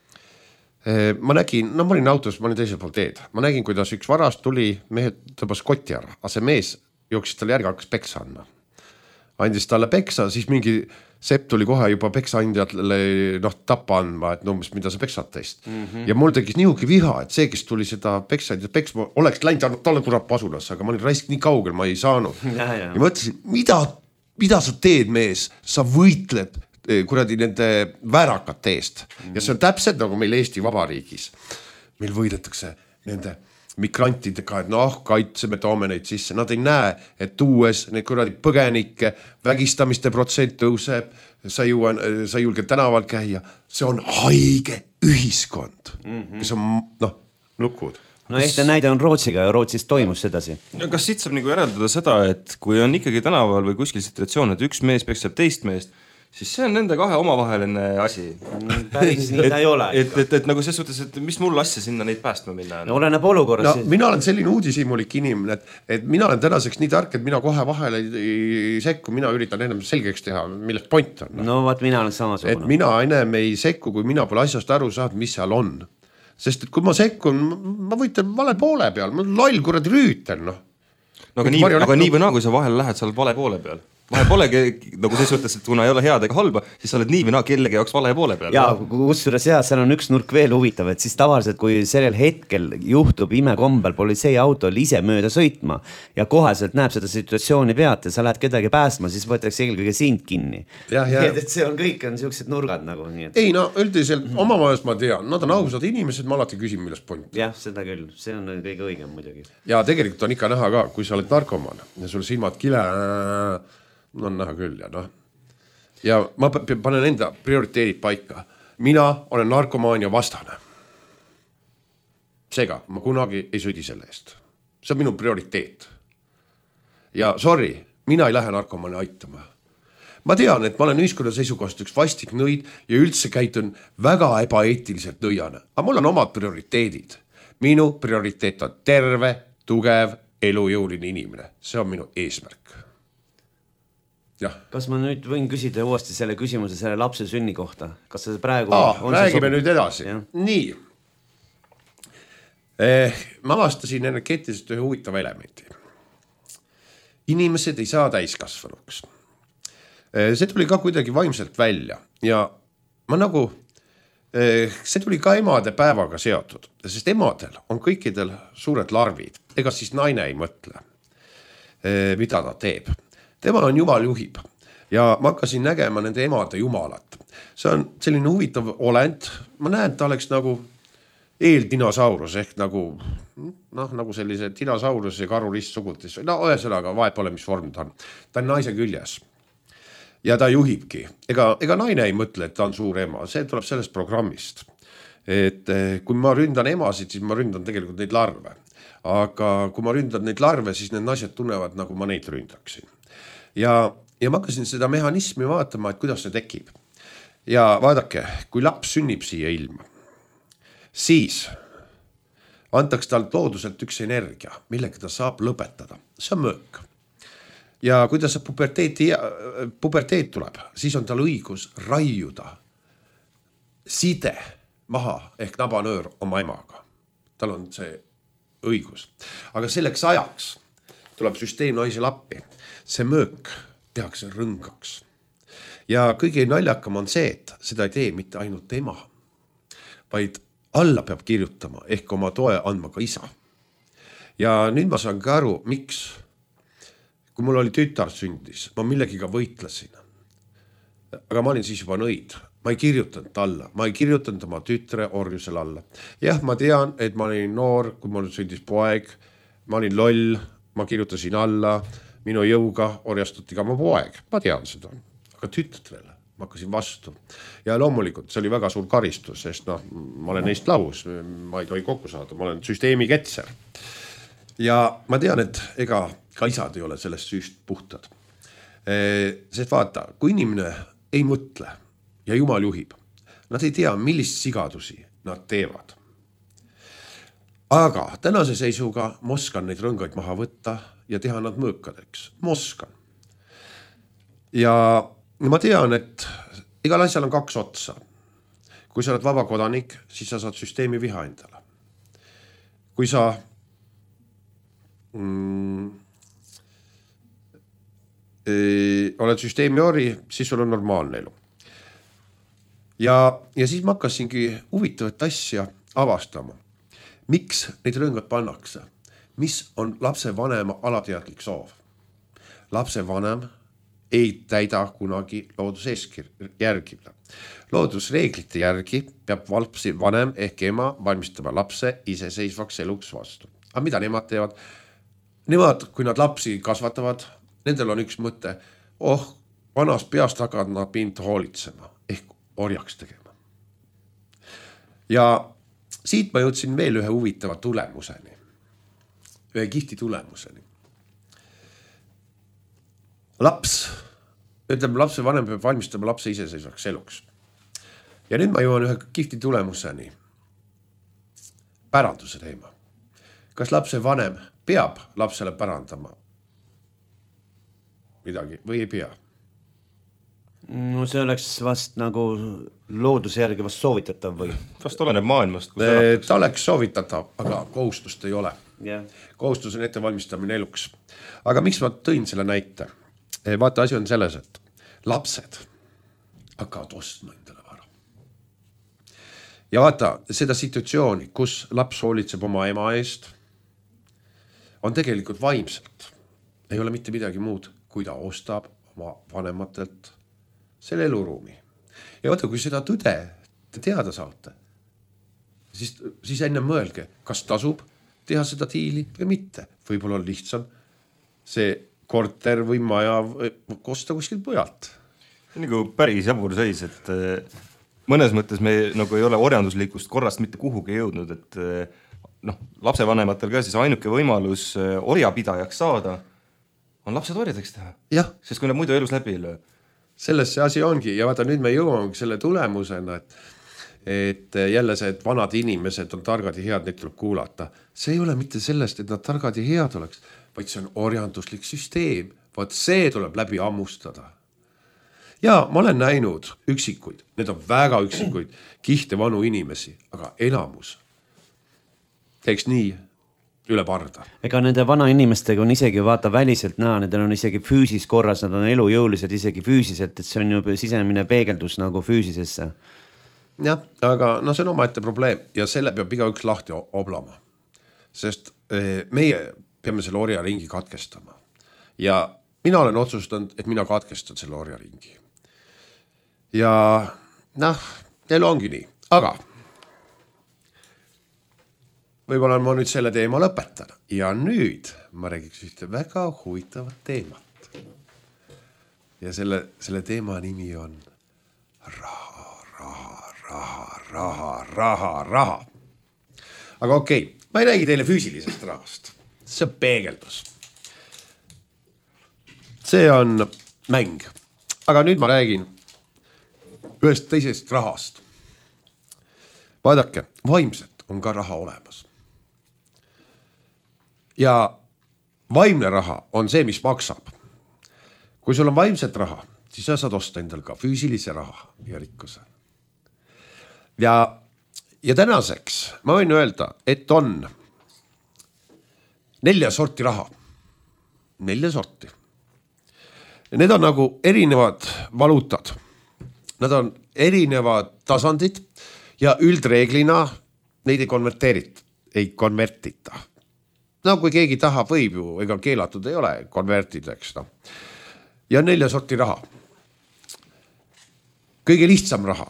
Ma nägin, ma olin autos, ma olin teisel pool teed. Ma nägin, kuidas üks varast tuli, mehed tõbas kotti ära, aga see mees jooksis talle järgi, hakkas peksa andma. Andis talle peksa, siis mingi sepp tuli kohe juba peksaandjatele tappa andma, et umbes mida sa peksad teist. Ja mul tegis nihugi viha, et see, kes tuli seda peksaandjat peksma, oleks läinud talle kurat pasulas, aga ma olin raisk nii kaugel, ma ei saanud. Ja mõtlesin, mida sa teed, mees? Sa võitled kuradi nende väärakate eest. Ja see on täpselt nagu meil Eesti Vabariigis. Meil võidetakse nende migrantidega, et kaitseme, toome neid sisse. Nad ei näe, et tuues neid kuradi põgenikke, vägistamiste protsent tõuseb, sa ei julge tänaval käia. See on haige ühiskond, kes on nukud. No ehte näide on Rootsiga ja Rootsis toimus sedasi. Kas siit saab nagu järeldada seda, et kui on ikkagi tänaval või kuskil situatsioon, et üks mees peksab teist meest, siis see on nende 2 omavaheline asi. Päris nii ei ole. Et nagu selles suhtes, et mis mul asja sinna neid päästma minna? No oleneb olukorras. Mina olen selline uudishimulik inimene, et mina olen tänaseks nii tark, et mina kohe vahele ei sekku, mina üritan ennem selgeks teha, millest point on. No vaat mina olen samasugune. Et mina ennem ei sekku, kui mina pole asjast aru saanud, mis seal on. Sest et kui ma sekkun, ma võitan vale poole peal, ma loll kuradi rüütel. No, aga nii või naa, kui sa vahel lähed, sa oled vale poole peal. Vahe polegi, nagu selles suhtes, et kuna ei ole head ega halba, siis sa oled nii või naa kellegi jaoks vale poole peal. Ja kusjuures seal on üks nurk veel huvitav, et siis tavaliselt, kui sellel hetkel juhtub imekombel politseiautol ise mööda sõitma ja koheselt näeb seda situatsiooni pealt ja sa lähed kedagi päästma, siis võetakse eelkõige sind kinni. Et see on kõik on siuksed nurgad nagu nii. Ei no, üldiselt omavahest ma tean, nad on ausad inimesed, ma alati küsin, millest point. Jah, seda küll, see on kõige õigem muidugi. Ja tegelikult on ikka näha ka, kui sa oled narkomaan ja sul silmad kile on näha küll ja ma panen enda prioriteedid paika. Mina olen narkomaania vastane. Seega, ma kunagi ei sõdi selle eest. See on minu prioriteet. Ja sorry, mina ei lähe narkomaania aitama. Ma tean, et ma olen ühiskonna seisukohast üks vastik nõid ja üldse käitun väga ebaeetiliselt nõiane. Aga mul on omad prioriteedid. Minu prioriteet on terve, tugev, elujõuline inimene. See on minu eesmärk. kas ma nüüd võin küsida uuesti selle küsimuse selle lapse sünni kohta, kas see praegu räägime nüüd edasi. Nii. Ma avastasin energeetiliselt ühe huvitava elementi. Inimesed ei saa täiskasvanuks. See tuli ka kuidagi vaimselt välja ja ma nagu, see tuli ka emade päevaga seotud, sest emadel on kõikidel suured larvid, ega siis naine ei mõtle, mida ta teeb. Tema on jumal juhib ja ma hakkasin nägema nende emade jumalat. See on selline huvitav olend, ma näen, ta oleks nagu eeldinosaurus ehk nagu sellise dinosaurus ja karulist sugutis. No ühesõnaga, vahet pole, mis vorm ta on. Ta on naise küljes ja ta juhibki. Ega naine ei mõtle, et ta on suur ema. See tuleb sellest programmist. Et kui ma ründan emasid, siis ma ründan tegelikult neid larve. Aga kui ma ründan neid larve, siis need naised tunnevad, nagu ma neid ründaksin. Ja ma hakkasin seda mehhanismi vaatama, et kuidas see tekib. Ja vaadake, kui laps sünnib siia ilma, siis antaks tal looduselt üks energia, millega ta saab lõpetada. See on mõõk. Ja kui ta saab puberteet tuleb, siis on tal õigus raiuda side maha ehk nabanöör oma emaga. Tal on see õigus. Aga selleks ajaks tuleb süsteem naisel appi. See mõõk tehakse rõngaks. Ja kõige naljakam on see, et seda ei tee mitte ainult ema, vaid alla peab kirjutama ehk oma toe andma ka isa. Ja nüüd ma saan ka aru, miks, kui mul oli tütar sündis, ma millegiga võitlesin. Aga ma olin siis juba nõid. Ma ei kirjutanud alla, ma ei kirjutanud oma tütre orjusel alla. Jah, ma tean, et ma olin noor, kui mul sündis poeg, ma olin loll, ma kirjutasin alla, minu jõuga orjastuti ka mu poeg. Ma tean seda, aga tütrele ma hakkasin vastu. Ja loomulikult see oli väga suur karistus, sest ma olen neist lahus, ma ei tohi kokku saada, ma olen süsteemi ketser. Ja ma tean, et ega ka isad ei ole sellest süüst puhtad. Sest vaata, kui inimene ei mõtle ja jumal juhib, nad ei tea, millist sigadusi nad teevad. Aga tänase seisuga ma oskan neid rõngaid maha võtta ja teha nad mõõkadeks. Ma oskan. Ja ma tean, et igal asjal on kaks otsa. Kui sa oled vaba kodanik, siis sa saad süsteemi viha endale. Kui sa oled süsteemi ori, siis sul on normaalne elu. Ja siis ma hakkasingi huvitavat asja avastama. Miks neid rõngad pannakse? Mis on lapse vanema alateadlik soov? Lapse vanem ei täida kunagi loodusjärgile. Loodusreeglite järgi peab lapsi vanem ehk ema valmistama lapse iseseisvaks eluks vastu. Aga mida nemad teevad? Nemad, kui nad lapsi kasvatavad, nendel on üks mõte, vanas peast hakkavad nad mind hoolitsema ehk orjaks tegema. Ja siit ma jõudsin veel ühe huvitava tulemuseni. Ühe kihti tulemuseni. Lapse vanem peab valmistama lapse iseseisvaks eluks. Ja nüüd ma jõuan ühe kihti tulemuseni. Päranduse teema. Kas lapse vanem peab lapsele pärandama midagi või ei pea? No see oleks vast nagu looduse järgi vast soovitatav või? Vast oleneb maailmast. Ta oleks soovitatav, aga kohustust ei ole. Yeah. Kohustus on ettevalmistamine eluks. Aga miks ma tõin selle näite? Vaata, asi on selles, et lapsed hakkavad ostma endale vara. Ja vaata, seda situatsiooni, kus laps hoolitseb oma ema eest, on tegelikult vaimselt. Ei ole mitte midagi muud, kui ta ostab oma vanematelt selle eluruumi. Ja vaata, kui seda tõde teada saate, siis enne mõelge, kas tasub teha seda diili või mitte. Võib-olla on lihtsam see korter või maja kosta kuskilt pujalt. See on nagu päris jabur seis, et mõnes mõttes me nagu ei ole orjanduslikust korrast mitte kuhugi jõudnud, et lapsevanematel ka siis ainuke võimalus orjapidajaks saada on lapsed orjadeks teha. Jah. Sest kui nad muidu elus läbi ei löö. Selles see asi ongi ja vaata nüüd me jõuame selle tulemusena, et jälle see, et vanad inimesed on targad ja head, neid tuleb kuulata. See ei ole mitte sellest, et nad targad ja head oleks, vaid see on orjanduslik süsteem. Vaat see tuleb läbi ammustada. Ja ma olen näinud üksikuid, need on väga üksikuid, kihte vanu inimesi, aga enamus teeks nii üle parda. Ega nende vana inimestega on isegi vaata väliselt näha, nendel on isegi füüsis korras, nad on elujõulised isegi füüsiselt, et see on ju sisemine peegeldus nagu füüsisesse. Jah, aga no see on omaette probleem ja selle peab igaüks lahti oblama. Sest meie peame selle orjaringi katkestama. Ja mina olen otsustanud, et mina katkestan selle orjaringi. Ja elu ongi nii, aga võib-olla ma nüüd selle teema lõpetan ja nüüd ma räägiks ühte väga huvitavat teemat. Ja selle teema nimi on raha. Aga okei, ma ei räägi teile füüsilisest rahast. See on peegeldus. See on mäng. Aga nüüd ma räägin ühest teisest rahast. Vaadake, vaimselt on ka raha olemas. Ja vaimne raha on see, mis maksab. Kui sul on vaimset raha, siis sa saad osta endal ka füüsilise raha ja rikkuse. Ja tänaseks ma võin öelda, et on 4 sorti raha. 4 sorti. Need on nagu erinevad valuutad. Nad on erinevad tasandid ja üldreeglina neid ei konvertita. No kui keegi tahab, võib ju, ega keelatud ei ole konvertideks. No. Ja 4 sorti raha. Kõige lihtsam raha.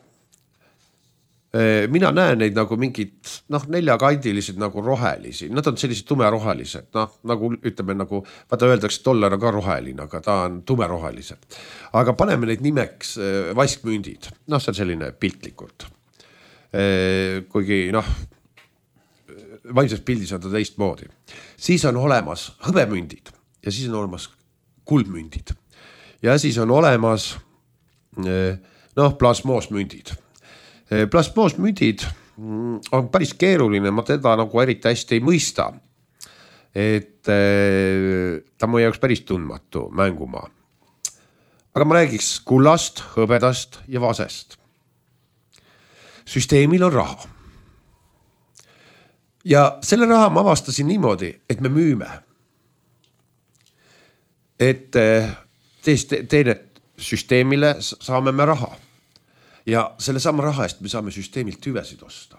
Mina näen neid nagu mingid 4-kandilised nagu rohelisi. Nad on sellised tumerohelised. Nagu ütleme, nagu, vaata öeldakse, dollar on ka roheline, aga ta on tumerohelised. Aga paneme neid nimeks vaskmündid. See on selline piltlikult. Kuigi, vaimses pildis on ta teistmoodi. Siis on olemas hõbemündid ja siis on olemas kuldmündid. Ja siis on olemas plasmoosmündid. Plasmoosmündid on päris keeruline, ma teda nagu eriti hästi ei mõista. Et ta mu jaoks päris tundmatu mängumaa. Aga ma räägiks kullast, hõbedast ja vasest. Süsteemil on raha. Ja selle raha ma avastasin niimoodi, et me müüme. Et teenet süsteemile saame me raha. Ja selle sama raha eest me saame süsteemilt hüvesid osta.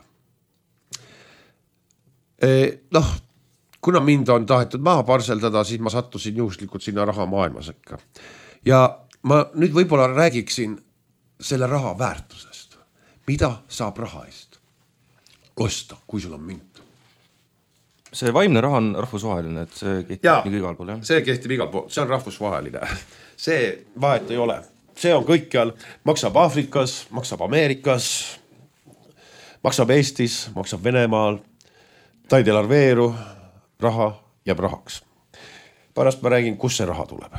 Kuna mind on tahetud maha parseldada, siis ma sattusin juhuslikult sinna raha maailmasekka. Ja ma nüüd võib-olla räägiksin selle raha väärtusest. Mida saab raha eest osta, kui sul on mint? See vaimne raha on rahvusvaheline, et see kehtib nii igal pool, jah? See kehtib igal pool, see on rahvusvaheline. See vahet ei ole. See on kõikjal, maksab Aafrikas, maksab Ameerikas, maksab Eestis, maksab Venemaal. Ta ei delarveeru, raha jääb rahaks. Pärast ma räägin, kus see raha tuleb.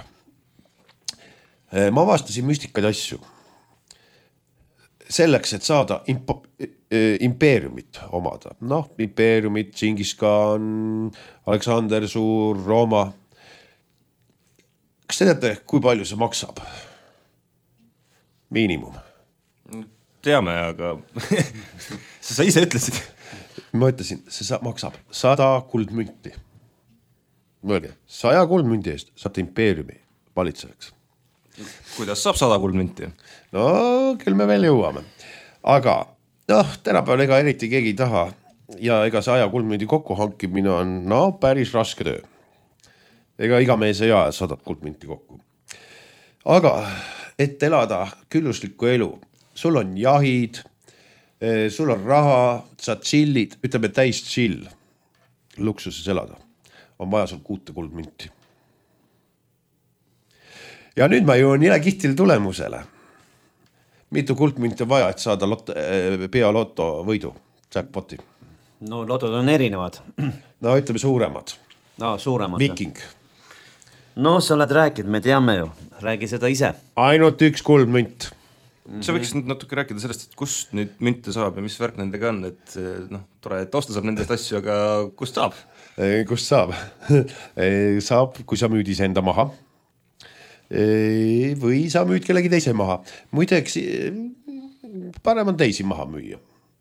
Ma avastasin müstikaid asju. Selleks, et saada impeeriumit omada. Impeeriumit, Džingiskan, Aleksander Suur, Rooma. Kas te teate, kui palju see maksab? Miinimum. Teame, aga sa ise ütlesid. Ma ütlesin, see maksab 100 kuldmünti. Mõelge, 100 kuldmünti eest saate impeeriumi valitsevaks. Kuidas saab 100 kuldmünti? No, küll me veel jõuame. Aga tänapäeval ega eriti keegi ei taha ja ega 100 kuldmündi kokku hankimine on päris raske töö. Ega iga mees ei aja 100 kuldmünti kokku. Aga et elada külluslikku elu, sul on jahid, sul on raha, sa chillid, ütleme täis chill, luksuses elada, on vaja sul 6 kuldmünti. Ja nüüd ma jõuan jälle kihtil tulemusele. Mitu kuldmünti on vaja, et saada pealoto võidu, jackpoti? No lotod on erinevad. No ütleme suuremad. No suuremad. Viking. No sa oled rääkinud, me teame ju. Räägi seda ise. Ainult 1 kuldmünt. Sa võiks nüüd natuke rääkida sellest, et kust nüüd münte saab ja mis värk nendega on, et tore, et osta saab nendest asju, aga kust saab? Kust saab? Saab, kui sa müüd ise enda maha või sa müüd kellegi teise maha. Muideks parem on teisi maha müüa.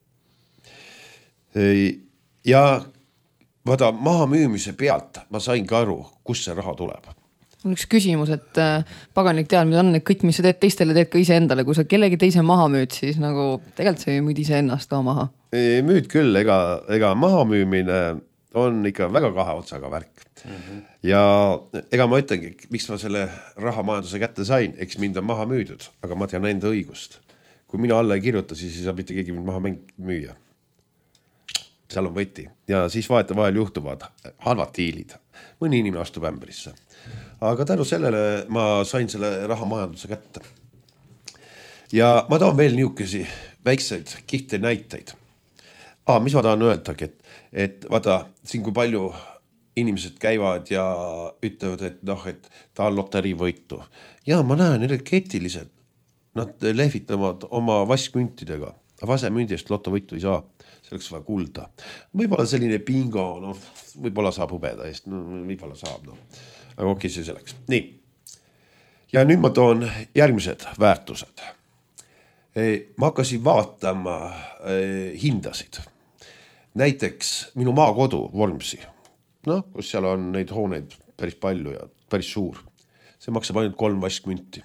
Ja vaata maha müümise pealt ma sain ka aru, kus see raha tuleb. On üks küsimus, et paganlik teadmine on, et kõik, mis sa teed teistele, teed ka ise endale. Kui sa kellegi teise maha müüd, siis nagu tegelikult sa müüd ise ennast ka maha. Müüd küll, ega maha müümine on ikka väga kahe otsaga värk. Ja ega ma ütlengi, miks ma selle rahamajanduse kätte sain, eks mind on maha müüdud, aga ma tean enda õigust. Kui mina alla ei kirjuta, siis ei saa mitte keegi mind maha müüa. Seal on võti. Ja siis vahel juhtuvad halvad diilid. Mõni inimene astub ämbrisse. Aga tänu sellele ma sain selle rahamajanduse kätte. Ja ma tahan veel niukesi väikseid kihte näiteid. Mis ma tahan öeldagi, et vaata siin kui palju inimesed käivad ja ütlevad, et ta on loteriivõitu. Ja ma näen energeetiliselt, nad lehvitavad oma vaskmüntidega. Vasemündi eest lotovõitu ei saa, selleks vaja kulda. Võib-olla selline bingo, võib-olla saab hõbeda eest, võib-olla saab. Aga okei, see selleks. Nii. Ja nüüd ma toon järgmised väärtused. Ma hakkasin vaatama hindasid. Näiteks minu maakodu Vormsi, kus seal on neid hooneid päris palju ja päris suur. See maksab ainult 3 vaskmünti.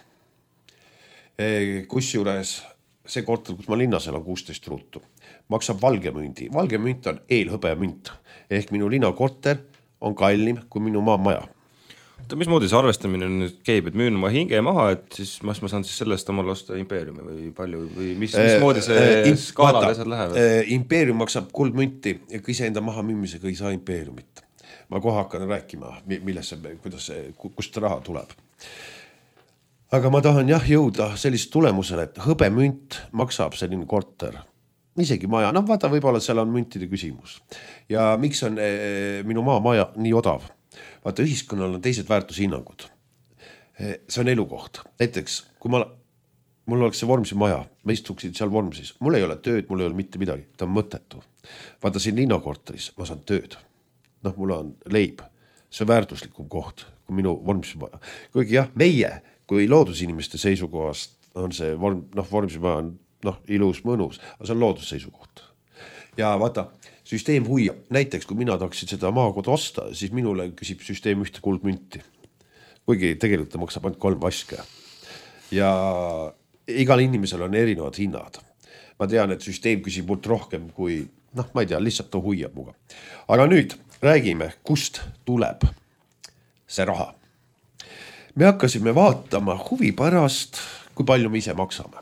Kusjuures see korter, kus ma linnas on 16 ruutu, maksab valgemündi. Valgemünt on eelhõbemünt. Ehk minu linnakorter on kallim kui minu maamaja. Mismoodi see arvestamine nüüd käib, et müün oma hinge maha, et siis ma saan siis sellest omal osta impeeriumi või palju või mismoodi see skaalad asjad lähevad? Impeerium maksab kuldmünti ja kui ise enda maha müümisega ei saa impeeriumit. Ma kohe hakkan rääkima, kust raha tuleb. Aga ma tahan jõuda sellist tulemusele, et hõbemünt maksab selline korter. Isegi maja, vaata võib-olla seal on müntide küsimus. Ja miks on minu maamaja nii odav? Vaata ühiskonnal on teised väärtushinnangud. See on elukoht. Näiteks, kui mul oleks see Vormsi maja, ma istuksin seal Vormsis, mul ei ole tööd, mul ei ole mitte midagi, ta on mõttetu. Vaata siin linnakorteris, ma saan tööd. Mul on leib, see on väärtuslikum koht kui minu Vormsi maja. Kuigi meie, kui loodusinimeste seisukohast on see Vormsi maja on ilus, mõnus, aga see on loodusseisukoht. Ja vaata, süsteem huiab. Näiteks, kui mina tahaksin seda maakodu osta, siis minule küsib süsteem ühte kuldmünti. Kuigi tegelikult ta maksab ainult 3 vaske. Ja igal inimesel on erinevad hinnad. Ma tean, et süsteem küsib mult rohkem kui, ma ei tea, lihtsalt ta huiab muga. Aga nüüd räägime, kust tuleb see raha. Me hakkasime vaatama huvi pärast, kui palju me ise maksame.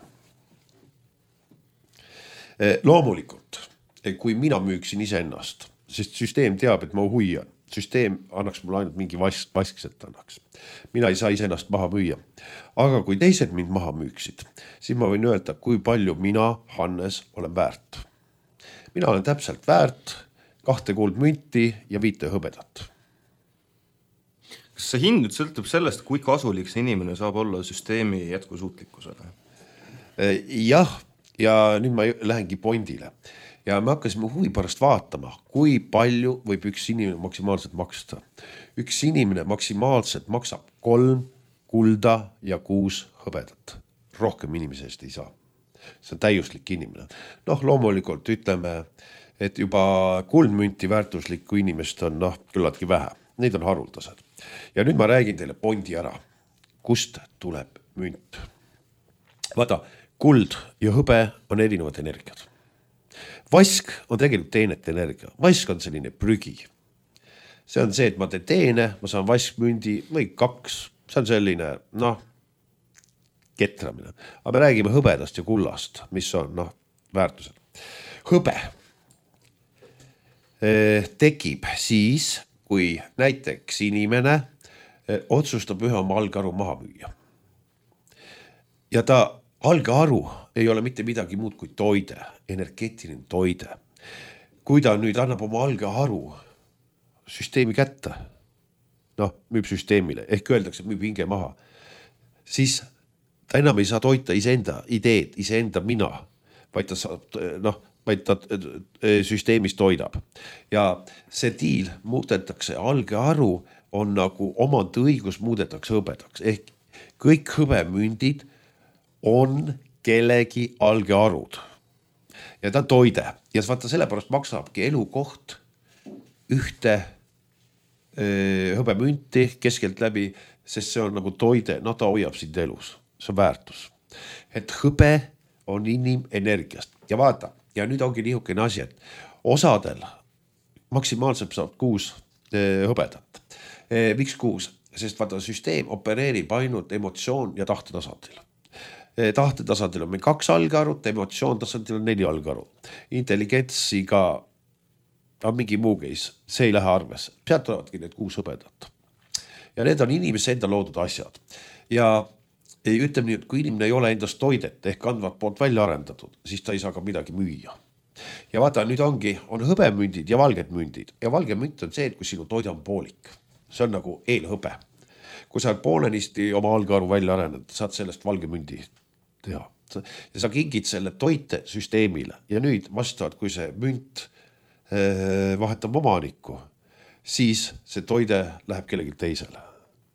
Loomulikult, kui mina müüksin ise ennast, sest süsteem teab, et ma huian. Süsteem annaks mulle ainult mingi vaskset annaks. Mina ei saa ise ennast maha müüa. Aga kui teised mind maha müüksid, siis ma võin öelda, kui palju mina, Hannes, olen väärt. Mina olen täpselt väärt 2 kuldmünti ja 5 hõbedat. Kas see hind nüüd sõltub sellest, kui kasulik see inimene saab olla süsteemi jätkusuutlikkusele? Jah, ja nüüd ma lähengi pointile. Ja me hakkasime huvi pärast vaatama, kui palju võib üks inimene maksimaalselt maksta. Üks inimene maksimaalselt maksab 3 kulda ja 6 hõbedat. Rohkem inimese eest ei saa. See on täiuslik inimene. Loomulikult ütleme, et juba kuldmünti väärtuslikku inimest on küllaltki vähe. Neid on haruldased. Ja nüüd ma räägin teile pointi ära. Kust tuleb münt? Vaata, kuld ja hõbe on erinevad energiad. Vask on tegelikult teenete energia. Vask on selline prügi. See on see, et ma teen teene, ma saan vaskmündi või 2. See on selline, ketramine. Aga me räägime hõbedast ja kullast, mis on väärtused. Hõbe tekib siis, kui näiteks inimene otsustab ühe oma algaru maha müüa. Ja ta algaru ei ole mitte midagi muud kui toide, energeetiline toide. Kui ta nüüd annab oma algaru süsteemi kätte, müüb süsteemile, ehk öeldakse, müüb hinge maha, siis ta enam ei saa toita iseenda ideed, iseenda mina, vaid ta saab, süsteemis toidab. Ja see diil muudetakse, algaru on nagu omand õigus muudetakse hõbedaks, ehk kõik hõbemündid on kellegi algearud ja ta toide ja vaata sellepärast maksabki elukoht ühte hõbemünti keskelt läbi, sest see on nagu toide, no ta hoiab sind elus, see on väärtus. Et hõbe on inimenergiast ja vaata, ja nüüd ongi niisugune asi, et osadel maksimaalselt saab 6 hõbedat. Miks 6? Sest vaata süsteem opereerib ainult emotsioon ja tahtetasandil. Tahtetasandil on meil 2 algarut, emotsioon tasandil on 4 algarut. Intelligentsiga on mingi muu keis, see ei lähe arves. Sealt tulevadki need 6 hõbedat. Ja need on inimese enda loodud asjad. Ja ütleme nii, et kui inimene ei ole endast toidet ehk andvat poolt välja arendatud, siis ta ei saa ka midagi müüa. Ja vaata, nüüd on hõbemündid ja valged mündid. Ja valge münt on see, et kui sinu toide on poolik. See on nagu eelhõbe. Kui sa poolenisti oma algaru välja arened, saad sellest valge mündi teha. Ja sa kingid selle toite süsteemile. Ja nüüd vastavalt, kui see münt vahetab omanikku, siis see toide läheb kellegi teisele.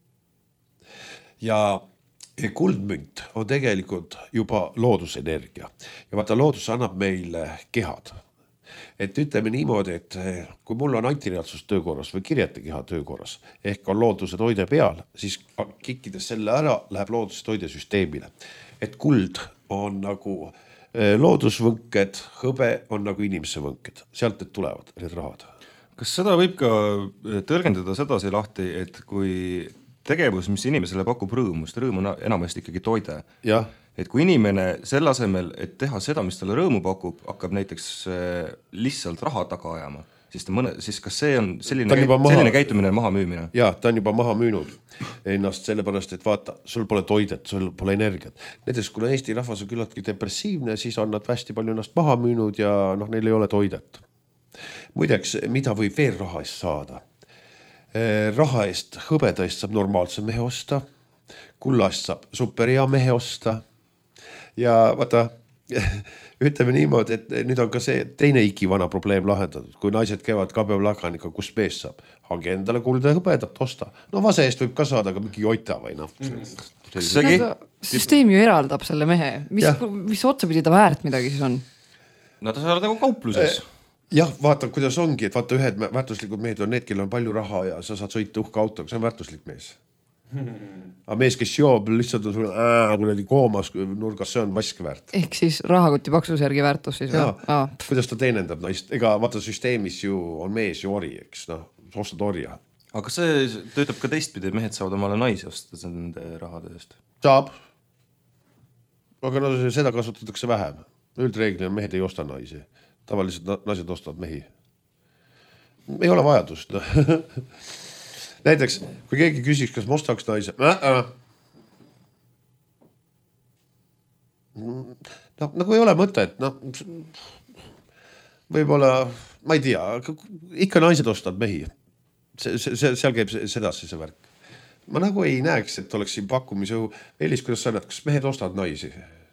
Ja kuldmünt on tegelikult juba loodusenergia ja vaata loodus annab meile kehad. Et ütleme niimoodi, et kui mul on antireaalsus töökorras või kirjete keha töökorras ehk on looduse toide peal, siis kikkides selle ära läheb looduse toidesüsteemile. Et kuld on nagu loodusvõnked, hõbe on nagu inimese võnked, sealt need tulevad, need rahad. Kas seda võib ka tõlgendada sedasi lahti, et kui tegevus, mis inimesele pakub rõõmu, sest rõõm on enamasti ikkagi toide. Ja. Et kui inimene selle asemel, et teha seda, mis talle rõõmu pakub, hakkab näiteks lihtsalt raha taga ajama, siis kas see on selline käitumine maha müümine? Ja, ta on juba maha müünud ennast sellepärast, et vaata, sul pole toidet, sul pole energiat. Näiteks, kuna Eesti rahvas on küllaltki depressiivne, siis on nad hästi palju ennast maha müünud ja neil ei ole toidet. Muideks, mida võib veel raha eest saada? Raha eest, hõbeda eest saab normaalse mehe osta, kullast saab superhea mehe osta ja vaata, ütleme niimoodi, et nüüd on ka see teine ikivana probleem lahendatud. Kui naised käivad kabeolakanika, kus mees saab, hangi endale kulda ja hõbedat osta. No vase eest võib ka saada ka mingi joita või Süsteem ju eraldab selle mehe, mis otsapidi ta väärt midagi siis on? No ta saab nagu kaupluses. Jah, vaata, kuidas ongi, et vaata ühed väärtuslikud mehed on need, kellel on palju raha ja sa saad sõita uhka autoga, see on väärtuslik mees. Aga mees, kes joob, lihtsalt on sul koomas nurgas, see on vask väärt. Ehk siis rahakoti paksuse järgi väärtus siis? Kuidas ta teenendab naist? Ega vaata süsteemis ju on mees ju ori, eks, ostad orja. Aga see töötab ka teistpidi, mehed saavad omale naisi osta nende rahade eest? Saab. Aga seda kasutatakse vähem. Üldreeglina mehed ei osta naisi. Tavaliselt naised ostavad mehi. Ei ole vajadust. Näiteks, kui keegi küsiks, kas ma ostaks naise. Nagu ei ole mõtet. Võib-olla, ma ei tea, ikka naised ostavad mehi. Seal käib sedasi see värk. Ma nagu ei näeks, et oleks siin pakkumise õhu. Elis, kuidas sa näed, kas mehed ostavad naisi?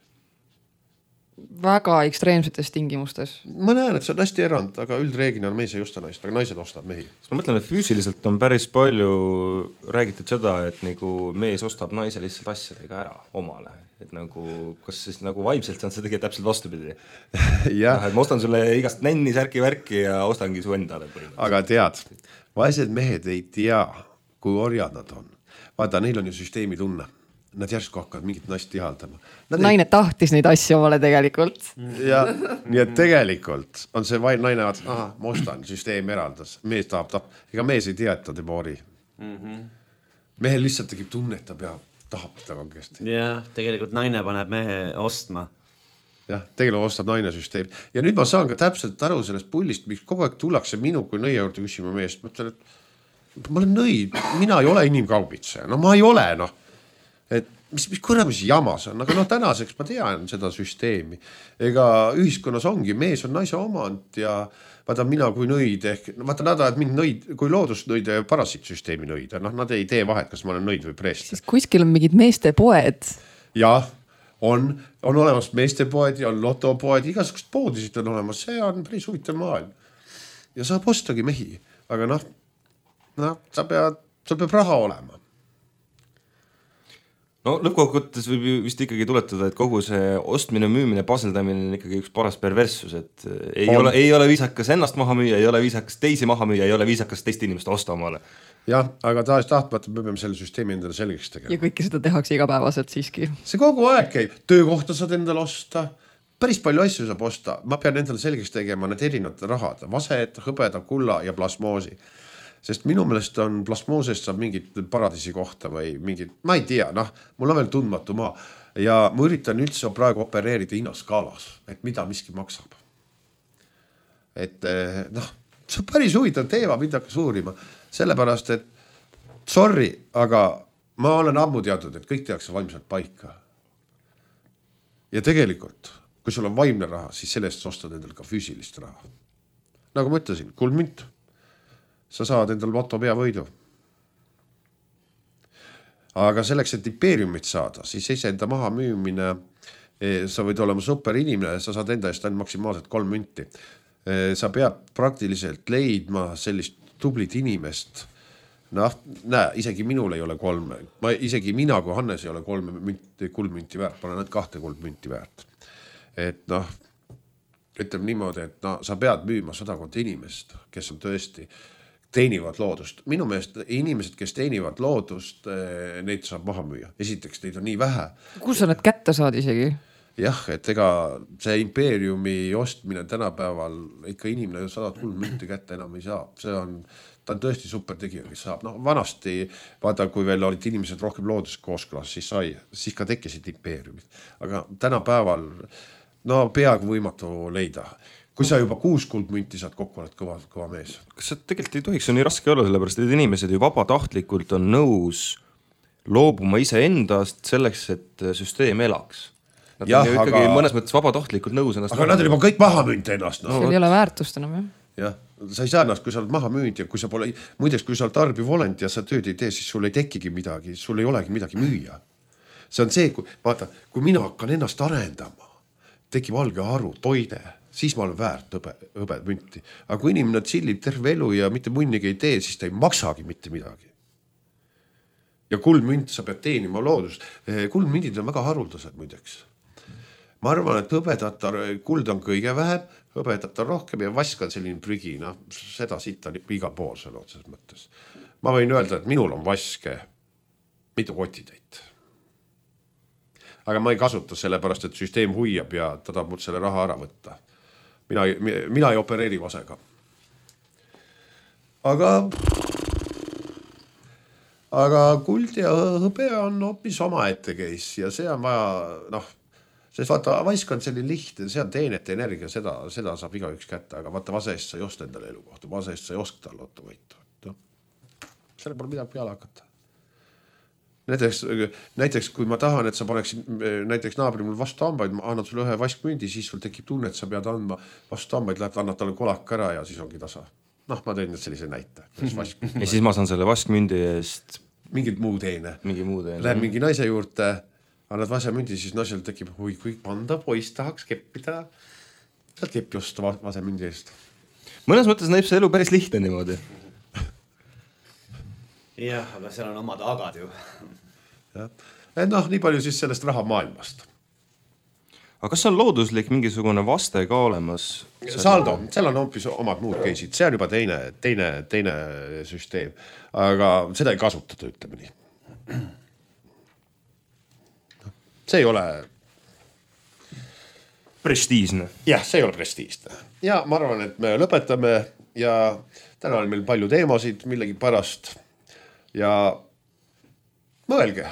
Väga ekstreemsetes tingimustes. Ma näen, et see on hästi erand, aga üldreeglina mees ei osta naist, aga naised ostavad mehi. Ma mõtlen, et füüsiliselt on päris palju räägitud seda, et nagu mees ostab naise lihtsalt asjadega ära omale. Et nagu, kas siis nagu vaimselt on see tegelikult täpselt vastupidi? Et ma ostan sulle igast nänni, särki, värki ja ostangi su endale. Aga tead, vaesed mehed ei tea, kui orjad nad on. Vaata, neil on ju süsteemi tunne. Nad järsku hakkavad mingit naist ihaldama. Naine tahtis neid asju omale tegelikult. Ja, nii et tegelikult on see naine, ma ostan, süsteem eraldas. Mees tahab. Ega mees ei tea, et ta teeb ori. Mehel lihtsalt tegib tunne, et ta tahab seda kangesti. Jah, tegelikult naine paneb mehe ostma. Jah, tegelikult ostab naine süsteem. Ja nüüd ma saan ka täpselt aru sellest pullist, miks kogu aeg tullakse minu kui nõia juurde küsima meest. Ma ütlen, et ma olen nõi, mina ei ole inimkaubitseja. No ma ei ole, et mis kõramis jamas on, aga tänaseks ma tean seda süsteemi. Ega ühiskonnas ongi, mees on naise omand ja vaata mina kui nõid ehk, vaata nad ajad mind nõid, kui loodusnõid ja parasiitsüsteemi nõid, nad ei tee vahet, kas ma olen nõid või preest. Siis kuskil on mingid meestepoed. Jah, on olemas meestepoed ja on lotopoed, igasugust poodisid on olemas, see on päris huvitav maailm. Ja saab ostagi mehi, aga sul peab raha olema. no lõppkokkuvõttes võib ju vist ikkagi tuletada, et kogu see ostmine, müümine, paseldamine on ikkagi üks paras perverssus, et ei ole viisakas ennast maha müüa, ei ole viisakas teisi maha müüa, ei ole viisakas teist inimest osta omale. Jah, aga tahtmata me peame selle süsteemi endale selgeks tegema. Ja kõike seda tehakse igapäevaselt siiski. See kogu aeg käib, töökohta saad endale osta, päris palju asju saab osta, ma pean endale selgeks tegema need erinevad rahad, vased, hõbeda, kulla ja plasmoosi. Sest minu meelest on plasmoosest saab mingit paradiisi kohta või mingit, ma ei tea, mul on veel tundmatu maa ja ma üritan üldse praegu opereerida hinnaskaalas, et mida miski maksab. Et see on päris huvitav teema, mida hakkas uurima, sellepärast, et sorry, aga ma olen ammu teadnud, et kõik tehakse vaimselt paika. Ja tegelikult, kui sul on vaimne raha, siis sellest ostad endal ka füüsilist raha. Nagu ma ütlesin, kuldmünt. Sa saad endal loto peavõidu. Aga selleks, et impeeriumit saada, siis enda maha müümine, sa võid olema super inimene, sa saad enda eest ainult maksimaalselt 3 münti. Sa pead praktiliselt leidma sellist tublit inimest. Isegi minul ei ole 3. Isegi mina kui Hannes ei ole 3 kuldmünti väärt, ma olen ainult 2 kuldmünti väärt. Et ütleme niimoodi, et sa pead müüma 100 inimest, kes on tõesti teenivad loodust. Minu meelest inimesed, kes teenivad loodust, neid saab maha müüa. Esiteks, neid on nii vähe. Kus sa need kätte saad isegi? Jah, et ega see impeeriumi ostmine tänapäeval ikka inimene 100 kuldmünti kätte enam ei saa. Ta on tõesti super tegija, kes saab. Vanasti, vaata, kui veel olid inimesed rohkem loodus kooskõlas, siis ka tekkisid impeeriumid. Aga tänapäeval peaaegu võimatu leida. Kui sa juba 6 kuldmünti saad kokku, oled kõva mees. Kas see tegelikult ei tohiks, on nii raske olla, sellepärast, et inimesed ju vabatahtlikult on nõus loobuma iseendast selleks, et süsteem elaks. Nad on ju ikkagi mõnes mõttes vabatahtlikult nõus ennast. Aga nad on juba kõik maha müünud ennast. Seal ei ole väärtust enam, jah? Jah, sa ei saa ennast, kui sa oled maha müünud ja kui sa pole, muideks, kui sa oled tarbiv olend ja sa tööd ei tee, siis sul ei tekigi midagi, sul ei olegi midagi müüa. See on see, kui mina hakkan ennast arendama, tekib alge haru, toide, siis ma olen väärt hõbed münti. Aga kui inimene tsillib terve elu ja mitte munnigi ei tee, siis ta ei maksagi mitte midagi. Ja kuldmünt sa pead teenima loodust. Kuldmündid on väga haruldased muideks. Ma arvan, et hõbedatar kuld on kõige vähem, hõbedatar rohkem ja vask on selline prügi, seda siit on igal pool selle otses mõttes. Ma võin öelda, et minul on vaske mitu kotitäit. Aga ma ei kasuta sellepärast, et süsteem huiab ja ta tahab mult selle raha ära võtta. Mina ei opereeri vasega. Aga kuld ja hõbe on hoopis oma ette käis ja see on vaja, sest vaata, vask on selline lihtne, see on teenete energia, seda saab igaüks kätte, aga vaata, vase eest sa ei osta endale elukohta, vase eest sa ei oska tal lotovõitu. Selle pole midagi peale hakata. Näiteks, kui ma tahan, et sa paneksid näiteks naabri mul vastu hambaid, ma annan sulle ühe vaskmündi, siis sul tekib tunne, et sa pead andma vastu hambaid, lähed, annad talle kolak ära ja siis ongi tasa. Ma tõin nüüd sellise näite. Ja siis ma saan selle vaskmündi eest mingid muu teene. Läheb mingi naise juurde, annad vasemündi, siis naisel tekib, kui panda poiss tahaks keppida, saad keppi osta vasemündi eest. Mõnes mõttes näib see elu päris lihtne niimoodi. Jah, aga seal on omad agad ju. Nii palju siis sellest raha maailmast. Aga kas on looduslik mingisugune vaste ka olemas? Saldo, seal on hoopis omad muud keisid, see on juba teine süsteem, aga seda ei kasutata, ütleme nii. See ei ole prestiižne. Jah, see ei ole prestiižne. Ja ma arvan, et me lõpetame ja täna on meil palju teemasid millegi pärast ja mõelge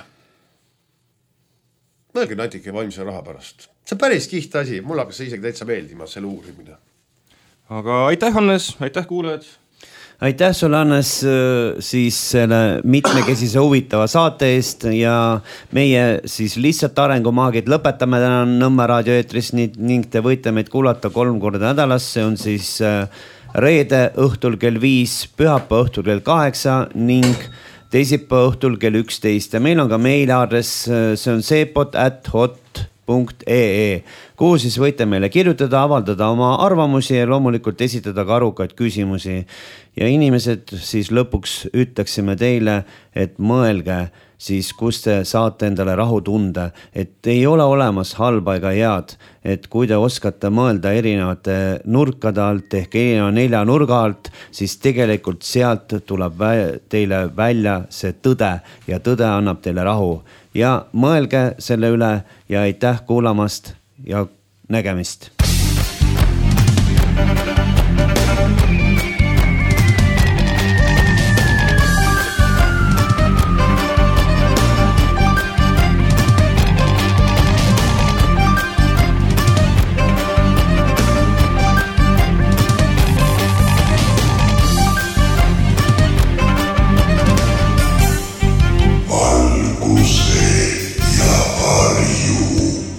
natuke vaimse raha pärast. See on päris kiht asi, mul hakkas see isegi täitsa meeldima, selle uurimine. Aga aitäh, Hannes, aitäh kuulajad. Aitäh sulle, Hannes, siis selle mitmekesise huvitava saate eest ja meie siis lihtsalt arengumaagid lõpetame täna Nõmme raadio eetris ning te võite meid kuulata 3 korda nädalas. See on siis reede õhtul kell 5, pühapäeva õhtul kell 8 ning teisipäeva õhtul kell 11 ja meil on ka meiliaadress, see on sepot@hot.ee, kuhu siis võite meile kirjutada, avaldada oma arvamusi ja loomulikult esitada ka arukaid küsimusi. Ja inimesed siis lõpuks ütleksime teile, et mõelge siis kus te saate endale rahutunde, et ei ole olemas halba ega head, et kui te oskate mõelda erinevate nurkade alt ehk erineva 4 nurga alt, siis tegelikult sealt tuleb teile välja see tõde ja tõde annab teile rahu ja mõelge selle üle ja aitäh kuulamast ja nägemist. Valguse ja varju.